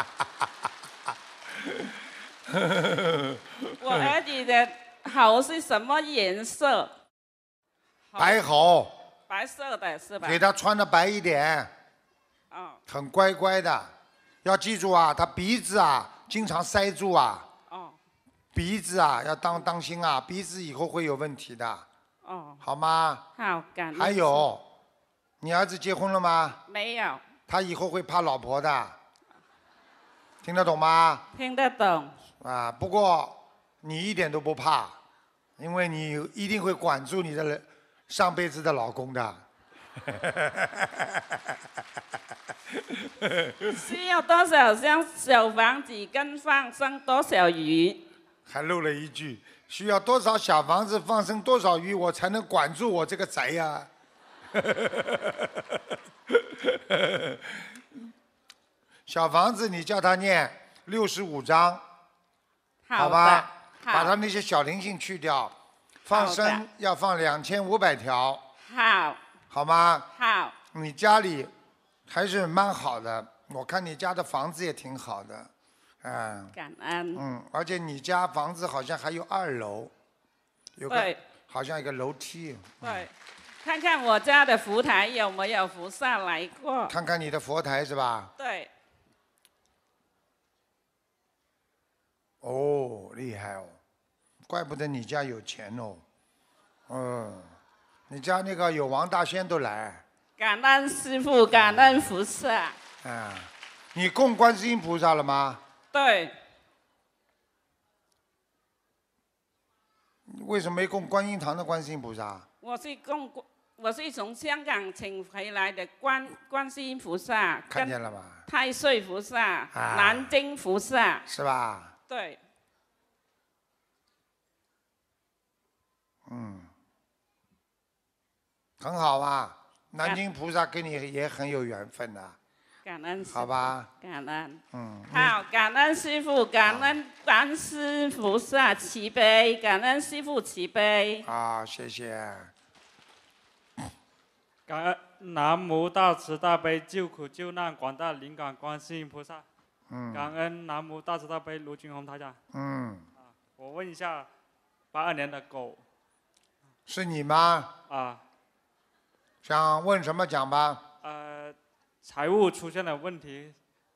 我儿子的猴是什么颜色？ 白猴， 白色的是吧？ 给他穿的白一点， 哦很乖乖的。要记住啊，他鼻子啊经常塞住啊。 哦鼻子啊，要当当心啊，鼻子以后会有问题的， 哦， 好吗？ 好，感恩。 还有， 你儿子结婚了吗？ 没有。 他以后会怕老婆的，听得懂吗？ 听得懂。 啊，不过你一点都不怕，因为你一定会管住你的上辈子的老公的。 需要多少张小房子跟放生多少鱼？ 还漏了一句，需要多少小房子放生多少鱼，我才能管住我这个宅呀、小房子你叫他念六十五章， 好吧？ 好把他那些小灵性去掉，放生要放两千五百条， 好， 好吗？ 好。 你家里还是蛮好的，我看你家的房子也挺好的，嗯。 感恩。 嗯，而且你家房子好像还有二楼，有个对好像一个楼梯。 对，看看我家的福台有没有菩萨来过。 看看你的佛台是吧？ 对。 哦，厉害哦，怪不得你家有钱哦。嗯，你家那个有王大仙都来。 感恩师父，感恩菩萨。 啊，你供观世音菩萨了吗？ 对。 为什么没供观音堂的观世音菩萨？ 我是供，我是从香港请回来的观观世音菩萨， 看见了吗？ 太岁菩萨、 啊南京菩萨。 是吧？ 对。 嗯，很好啊。南京菩萨跟你也很有缘分的、 感恩师父。 好吧？ 感恩。 嗯。 好，感恩师父，感恩观世菩萨慈悲，感恩师父慈悲。 好，谢谢。 感恩南无大慈大悲救苦救难广大灵感观世音菩萨。 嗯。 感恩南无大慈大悲卢军宏台长。 嗯。 我问一下，八二年的狗。 是你吗？ 啊。 想问什么讲吧？ 呃，财务出现了问题。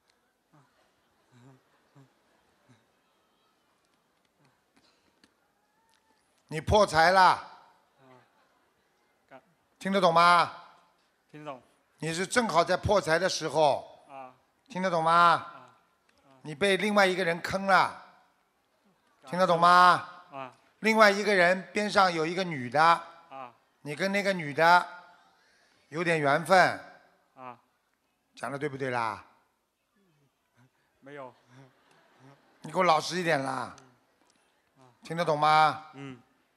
你破财了。听得懂吗？ 听得懂。 你是正好在破财的时候。 啊。 听得懂吗？你被另外一个人坑了。听得懂吗？ 啊。 另外一个人边上有一个女的。 啊。 你跟那个女的有点缘分。 啊。 讲的对不对啦？ 没有。 你给我老实一点啦。听得懂吗？ 嗯。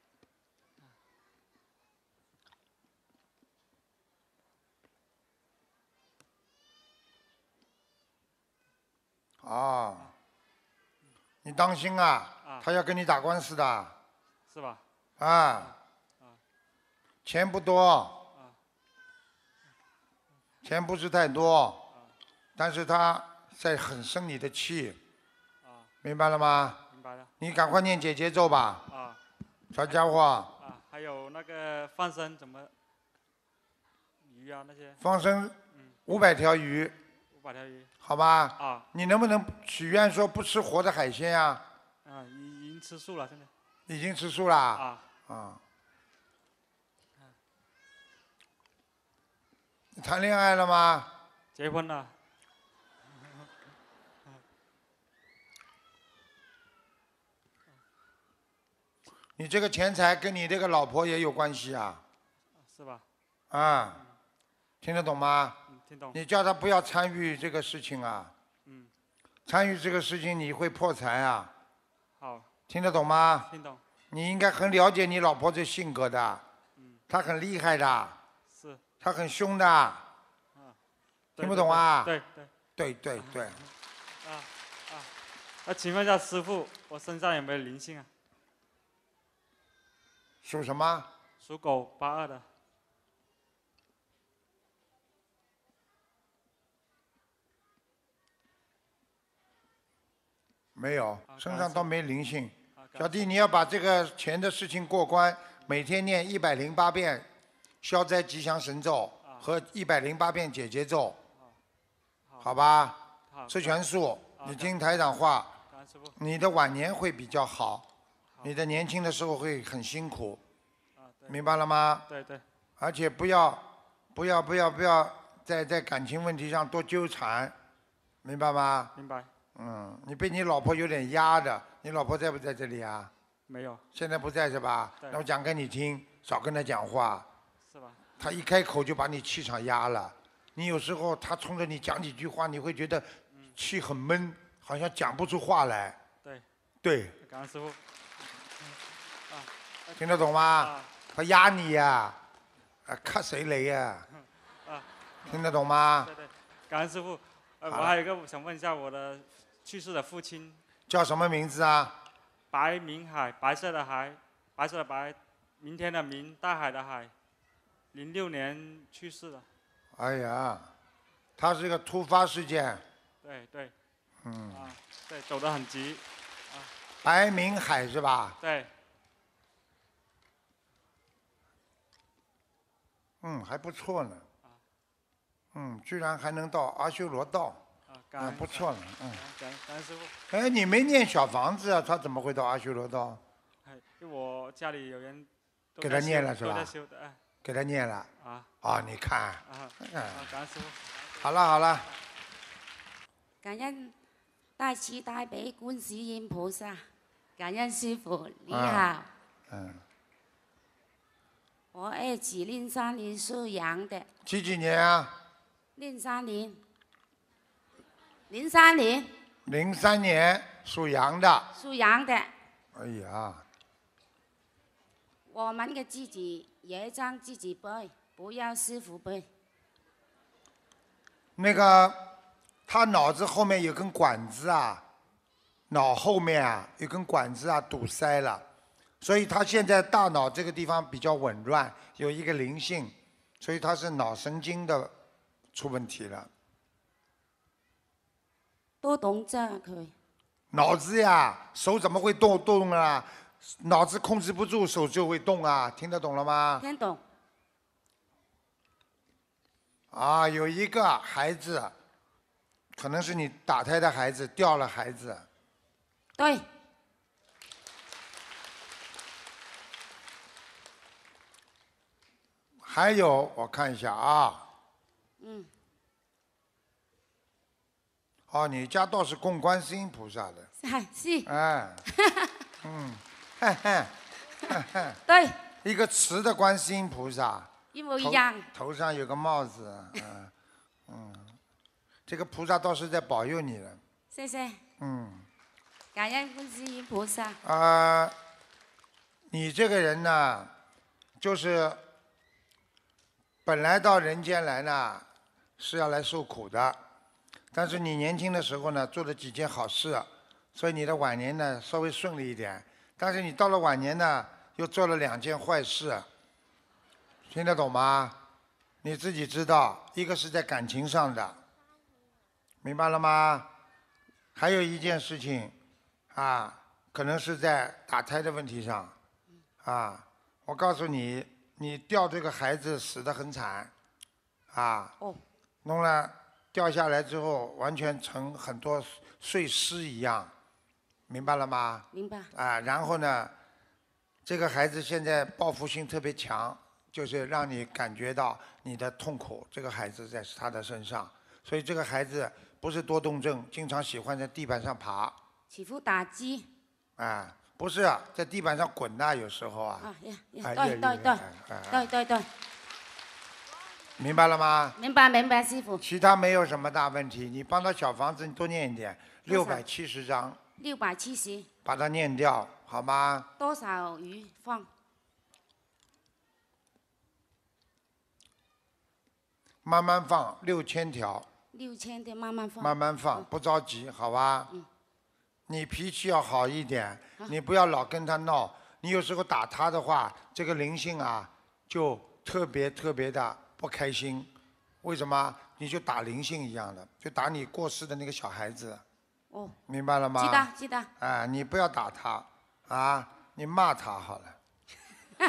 哦，你当心啊，他要跟你打官司的。 是吧？ 啊。钱不多。钱不是太多，但是他在很生你的气。明白了吗？ 明白了。 你赶快念姐姐咒吧。 啊。 小家伙。 啊，还有那个放生怎么？鱼啊那些。 放生五百条鱼。 五百条鱼。 好吧。 啊。 你能不能许愿说不吃活的海鲜啊？ 啊，已已经吃素了，现在。 已经吃素了。 啊。 啊。你谈恋爱了吗？ 结婚了。 你这个钱财跟你这个老婆也有关系啊。 是吧？ 啊，听得懂吗？ 听懂。 你叫他不要参与这个事情啊。 嗯。 参与这个事情你会破财啊。 好。 听得懂吗？ 听懂。 你应该很了解你老婆这性格的。嗯。她很厉害的。 是。 她很凶的。听不懂啊？ 对对。 对对对。 啊啊，那请问一下师傅，我身上有没有灵性啊？ 属什么？ 属狗，八二的。 没有，身上都没灵性。小弟，你要把这个钱的事情过关，每天念一百零八遍消灾吉祥神咒和一百零八遍解结咒，好吧？吃全素，你听台长话，你的晚年会比较好，你的年轻的时候会很辛苦，明白了吗？ 对对。 而且不要不要不要不要在在感情问题上多纠缠，明白吗？ 明白。 嗯，你被你老婆有点压的，你老婆在不在这里啊？ 没有。 现在不在是吧？ 对那我讲给你听，少跟她讲话。 是吧？ 她一开口就把你气场压了，你有时候她冲着你讲几句话，你会觉得气很闷，好像讲不出话来。 对。 对， 感恩师傅。 听得懂吗？她压你呀、啊，看谁来呀、 啊。 听得懂吗？ 对对，感恩师傅。呃， 好我还有一个想问一下我的去世的父亲。 叫什么名字啊？ 白明海，白色的海，白色的白，明天的明，大海的海。零六年去世的。 哎呀，他是个突发事件。 对对。 嗯。 啊，对，走得很急。啊。 白明海是吧？ 对。 嗯，还不错呢。嗯，居然还能到阿修罗道。 啊，感恩。 不错了，嗯。 感恩感恩师傅。 哎，你没念小房子啊，他怎么会到阿修罗道？ 哎，因为我家里有人都给他在修念了是吧都在修的，哎。 给他念了。 啊。 啊，你看。 啊。 嗯啊，感恩师傅。 好了好了。 感恩大慈大悲观世音菩萨，感恩师傅，你好。 嗯。 我儿子零三年属羊的。 几几年啊？ 零三年。零三年。 零三年属羊的。 属羊的。 哎呀。 我们的自己业障自己背，不要师傅背。 那个，他脑子后面有根管子啊，脑后面啊有根管子啊堵塞了，所以他现在大脑这个地方比较紊乱，有一个灵性，所以他是脑神经的出问题了。 多动这佢。 脑子呀，手怎么会动动啊？脑子控制不住，手就会动啊，听得懂了吗？ 听懂。 啊，有一个孩子，可能是你打胎的孩子，掉了孩子。 对。 还有，我看一下啊。 嗯。 哦，你家倒是供观世音菩萨的。 是。 哎。嗯。嘿嘿。 对。 一个瓷的观世音菩萨。 一模一样。 头, 头上有个帽子，嗯嗯，这个菩萨倒是在保佑你了。 谢谢。 嗯。 感恩观世音菩萨。 啊、呃，你这个人呢，就是本来到人间来呢是要来受苦的，但是你年轻的时候呢做了几件好事，所以你的晚年呢稍微顺利一点。但是你到了晚年呢又做了两件坏事。听得懂吗？你自己知道，一个是在感情上的，明白了吗？还有一件事情，啊，可能是在打胎的问题上，啊，我告诉你，你掉这个孩子死得很惨，啊， 哦， 弄了掉下来之后，完全成很多碎尸一样，明白了吗？ 明白。 啊，然后呢，这个孩子现在报复性特别强。就是让你感觉到你的痛苦，这个孩子在他的身上，所以这个孩子不是多动症，经常喜欢在地板上爬。 起伏打击。 啊，不是在地板上滚呐，有时候啊。 啊呀呀！对对对，对对对。 明白了吗？ 明白明白，师傅。 其他没有什么大问题，你帮他小房子你多念一点，六百七十章。 六百七十。 把它念掉，好吗？ 多少鱼放？ 慢慢放，六千条。 六千的慢慢放。 慢慢放，不着急，好吧？ 嗯。 你脾气要好一点，你不要老跟他闹。你有时候打他的话，这个灵性啊，就特别特别的不开心。为什么？你就打灵性一样的，就打你过世的那个小孩子。 哦。 明白了吗？ 记得记得。 哎，你不要打他，啊，你骂他好了。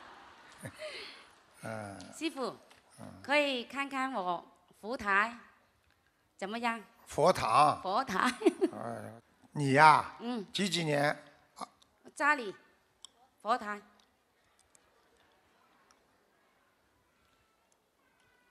嗯。 师傅。可以看看我佛台怎么样？ 佛堂。 佛台。 哎，你呀？ 嗯。 几几年？ 家里佛台。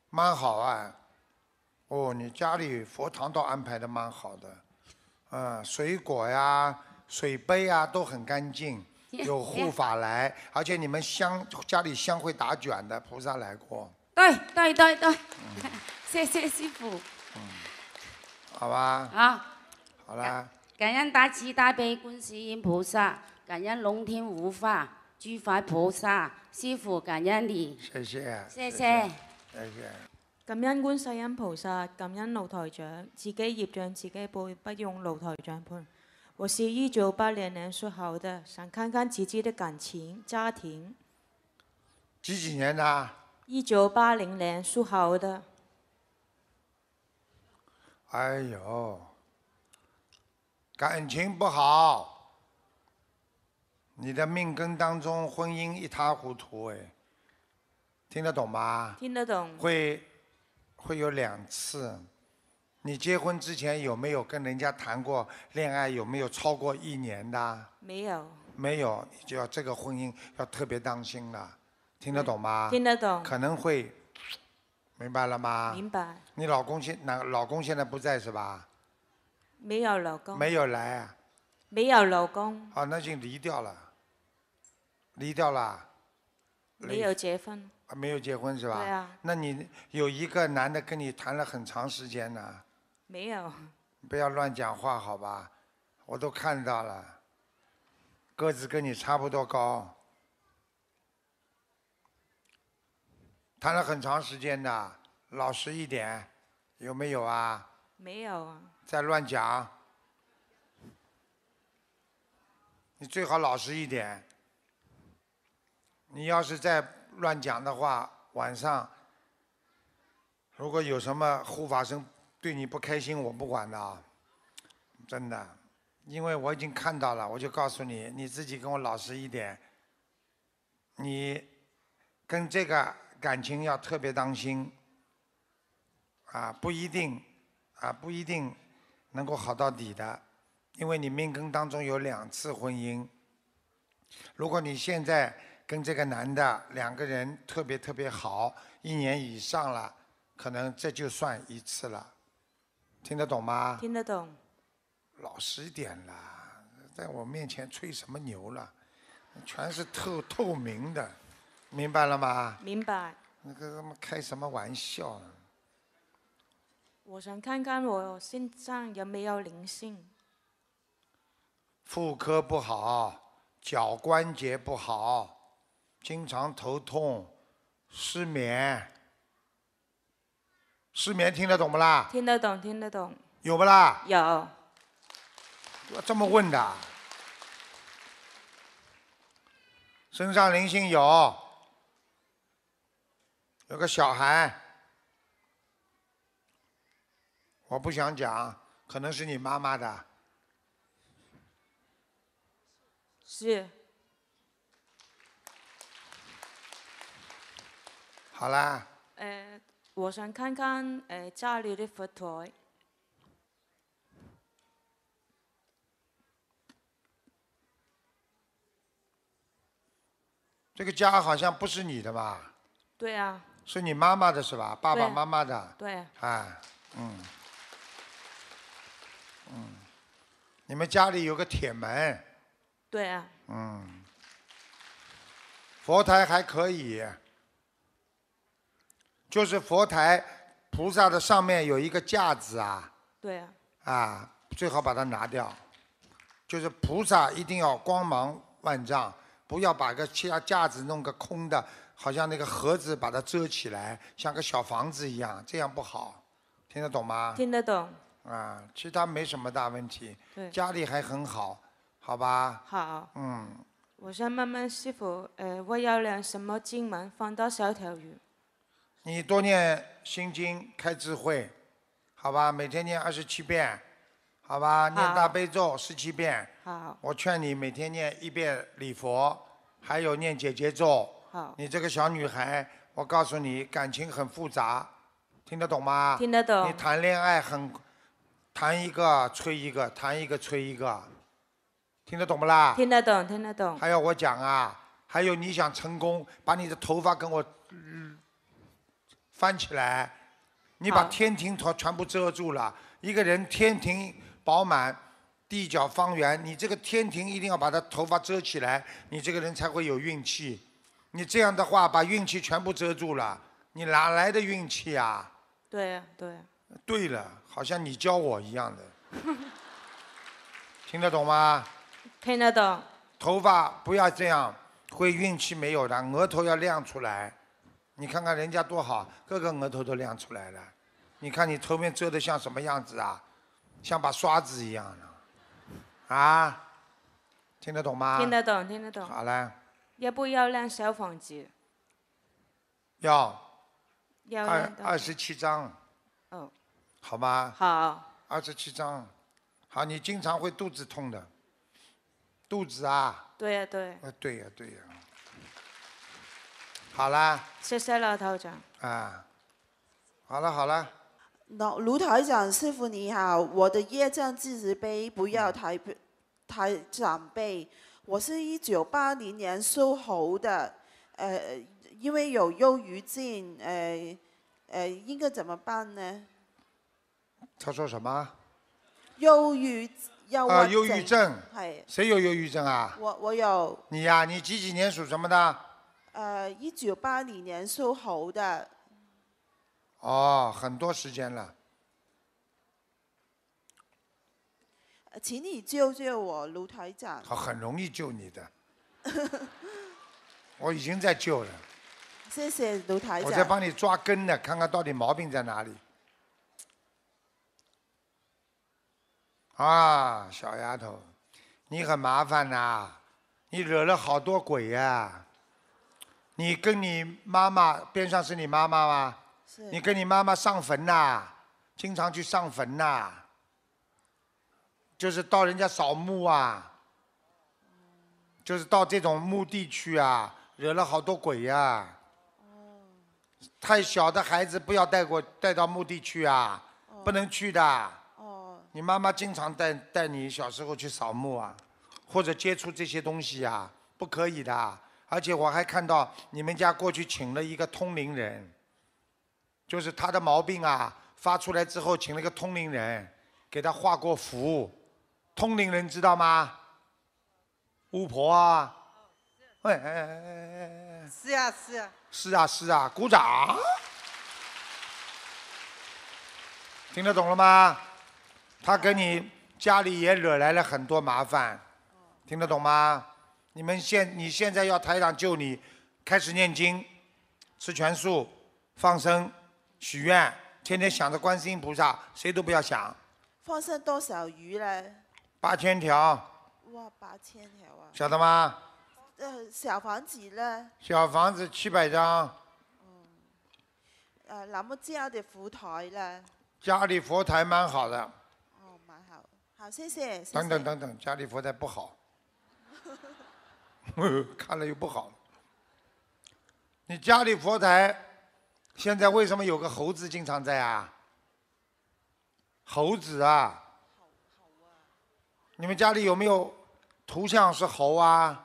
蛮好啊。哦，你家里佛堂倒安排的蛮好的，嗯，水果呀、水杯啊都很干净，有护法来，而且你们香家里香会打卷的，菩萨来过。 对对对对，谢谢师傅。 好吧。 好。 好啦。 感恩大慈大悲观世音菩萨，感恩龙天护法、诸佛菩萨，師父感恩你。 謝謝。 謝謝。 謝謝。 感恩觀世音菩薩，感恩盧台長，自己業障自己背，不用盧台長判。我是一九八零年屬猴的，想看看自己的感情、家庭。 幾幾年的？ 一九八零年屬猴的。 哎呦，感情不好，你的命根当中婚姻一塌糊涂哎，听得懂吗？ 聽得懂。 會會有兩次。你結婚之前有沒有跟人家談過戀愛？有沒有超過一年的？ 沒有。 沒有，你就要這個婚姻要特別當心了，聽得懂嗎？ 聽得懂。 可能會，明白了嗎？ 明白。 你老公現那老公現在不在是吧？ 沒有老公。 沒有來啊。 沒有老公。 哦，那已經離掉了。離掉了。 沒有結婚。 沒有結婚是吧？ 對啊。 那你有一個男的跟你談了很長時間呢？ 沒有。 不要亂講話好吧？我都看到了，個子跟你差不多高，談了很長時間的，老實一點，有沒有啊？ 沒有啊。 再亂講，你最好老實一點。你要是再亂講的話，晚上如果有什麼護法神對你不開心，我不管的，真的，因為我已經看到了，我就告訴你，你自己跟我老實一點，你跟這個感情要特別當心，啊，不一定，啊，不一定能夠好到底的，因為你命根當中有兩次婚姻，如果你現在跟這個男的兩個人特別特別好，一年以上了，可能這就算一次了，聽得懂嗎？ 聽得懂。 老實點啦，在我面前吹什麼牛了？全是透透明的，明白了嗎？ 明白。 那個他媽開什麼玩笑？ 我想看看我身上有沒有靈性。 婦科不好，腳關節不好。經常頭痛、失眠，失眠聽得懂不啦？ 聽得懂，聽得懂。 有不啦？ 有。 要這麼問的？身上靈性有，有個小孩，我不想講，可能是你媽媽的。 是。 好啦。 呃，我想看看呃家裏的佛台。 這個家好像不是你的吧？ 對啊。 是你媽媽的是吧？爸爸媽媽的。 對啊。 啊，嗯，嗯，你們家裏有個鐵門。 對啊。 嗯。佛台還可以。就是佛台菩薩的上面有一個架子啊， 對啊， 啊，最好把它拿掉。就是菩薩一定要光芒萬丈，不要把個架架子弄個空的，好像那個盒子把它遮起來，像個小房子一樣，這樣不好。聽得懂嗎？ 聽得懂。 啊，其他沒什麼大問題。 對。 家裡還很好，好吧？ 好。 嗯。 我想問問師父，呃，我要念什麼經文放到小條魚？ 你多念心經開智慧，好吧？每天念二十七遍，好吧？念大悲咒十七遍。 好。 我勸你每天念一遍禮佛，還有念解結咒。 好。 你這個小女孩，我告訴你，感情很複雜，聽得懂嗎？ 聽得懂。 你談戀愛很，談一個吹一個，談一個吹一個，聽得懂不啦？ 聽得懂，聽得懂。 還要我講啊？還有你想成功，把你的頭髮跟我。嗯翻起来，你把好天庭全全部遮住了。一个人天庭饱满，地角方圆，你这个天庭一定要把他头发遮起来，你这个人才会有运气。你这样的话，把运气全部遮住了，你哪来的运气啊？ 对呀、对呀、 对了，好像你教我一样的，听得懂吗？ 听得懂。 头发不要这样，会运气没有的，额头要亮出来。你看看人家多好，个个额头都亮出来了。你看你头面遮得像什么样子啊？像把刷子一样的，啊？听得懂吗？ 听得懂，听得懂。 好了， 要不要亮小房子？ 要二要亮多二十七张， 哦， 好吗？ 好。 二十七张，好，你经常会肚子痛的，肚子啊？ 对呀、对。 呃，对呀、对呀、好啦， 谢谢老头长。 啊，好了好了， 老卢台长，师傅你好，我的业障自己背，不要台台长背。我是一九八零年属猴的，呃，因为有忧郁症，呃呃，应该怎么办呢？ 他说什么？ 憂鬱憂啊， 鬱忧郁症。 係谁有忧郁症啊？ 我我有你呀、你几几年属什么的？ 呃一九八零年屬猴的， 哦，很多时间了。 呃請你救救我，盧台長。 好，很容易救你的，我已經在救了。 謝謝盧台長。 我在幫你抓根呢，看看到底毛病在哪里。啊，小丫头，你很麻烦呐、你惹了好多鬼呀、你跟你妈妈边上是你妈妈吗？ 是。 你跟你妈妈上坟呐、经常去上坟呐、就是到人家扫墓啊，就是到这种墓地去啊，惹了好多鬼呀、太小的孩子不要带过带到墓地去啊，不能去的。你妈妈经常带带你小时候去扫墓啊，或者接触这些东西啊，不可以的。而且我还看到你们家过去请了一个通灵人，就是他的毛病啊发出来之后，请了一个通灵人给他画过符。通灵人知道吗？巫婆啊。哎哎哎哎哎。 是啊是啊。 是啊是啊，鼓掌。听得懂了吗？他跟你家里也惹来了很多麻烦，听得懂吗？你们现你现在要台长救你，开始念经，吃全素，放生，许愿，天天想着观世音菩萨，谁都不要想。 放生多少魚呢？ 八千條， 哇，八千條啊！ 曉得嗎？ 呃，小房子呢？ 小房子七百張， 呃，那麼家的福台呢？ 家里佛台蠻好的。 哦，蠻好，好，謝謝。謝謝等等等等，家里佛台不好，看了又不好。你家里佛台现在为什么有个猴子经常在啊？猴子啊！你们家里有没有图像是猴啊？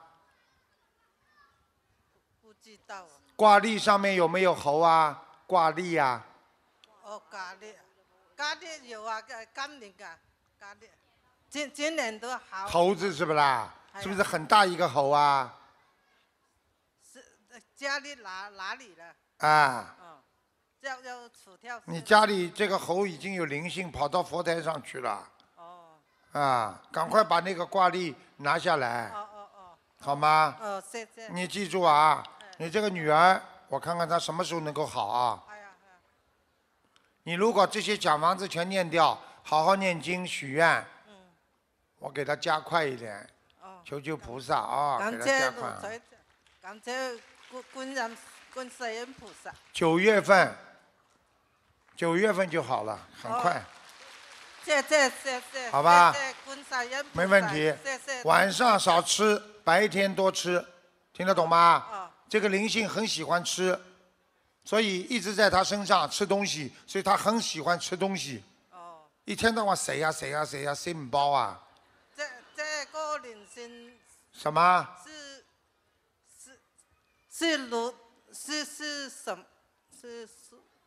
不知道啊。 挂历上面有没有猴啊？挂历啊？ 哦，咖喱，咖喱有啊，呃今年噶咖喱，今今年都好。 猴子是不啦？ 哎呀是不是很大一个猴啊？ 是呃家里哪哪里了？ 啊！ 哦，要要除掉。 你家里这个猴已经有灵性跑到佛台上去了。 哦。 啊，赶快把那个挂历拿下来。 哦哦哦。 好吗？ 哦，谢谢。 你记住啊，你这个女儿，我看看她什么时候能够好啊。 哎呀， 你如果这些小房子全念掉，好好念经许愿， 嗯我给她加快一点，求求菩萨啊，给感謝她加快。 盧台長，感謝觀觀音觀世音菩薩。 九月份，九月份就好了，很快。 謝謝謝謝。 好吧謝謝觀世音菩薩。 没问题謝謝。 晚上少吃，白天多吃，听得懂吗？ 哦这个灵性很喜欢吃，所以一直在他身上吃东西，所以他很喜欢吃东西。 哦。 一天到晚谁呀谁呀谁呀谁唔包啊？ 這這個靈性什麼？ 是是是如是是什是是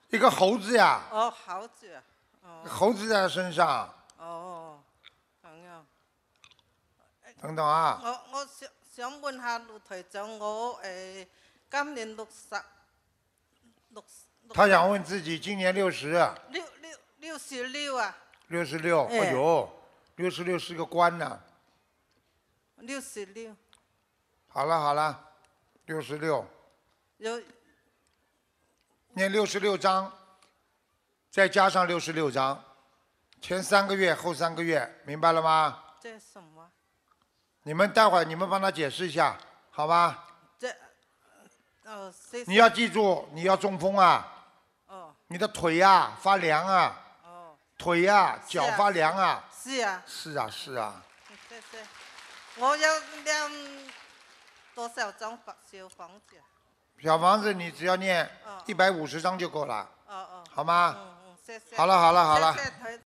一个猴子呀。 哦，猴子啊。哦。 猴子在他身上。 哦，咁樣。 等等啊。 我我想想問下盧台長，我誒今年六十六。 他想問自己今年六十。 六六六十六啊。 六十六，哎呦，六十六是个官呢。 六十六。 好了好了，六十六。 有。 念六十六章，再加上六十六章，前三个月后三个月，明白了吗？ 这什么？ 你们待会儿你们帮他解释一下，好吧？ 这，哦，谢谢。 你要记住，你要中风啊！ 哦。 你的腿呀、发凉啊！ 哦。 腿呀、脚发凉啊！ 是啊。 是啊是啊。 谢谢。我要念多少张小房子？ 小房子你只要念一百五十章就够了， 哦哦。 好吗？ 嗯嗯，谢谢。 好了好了好了。 谢谢台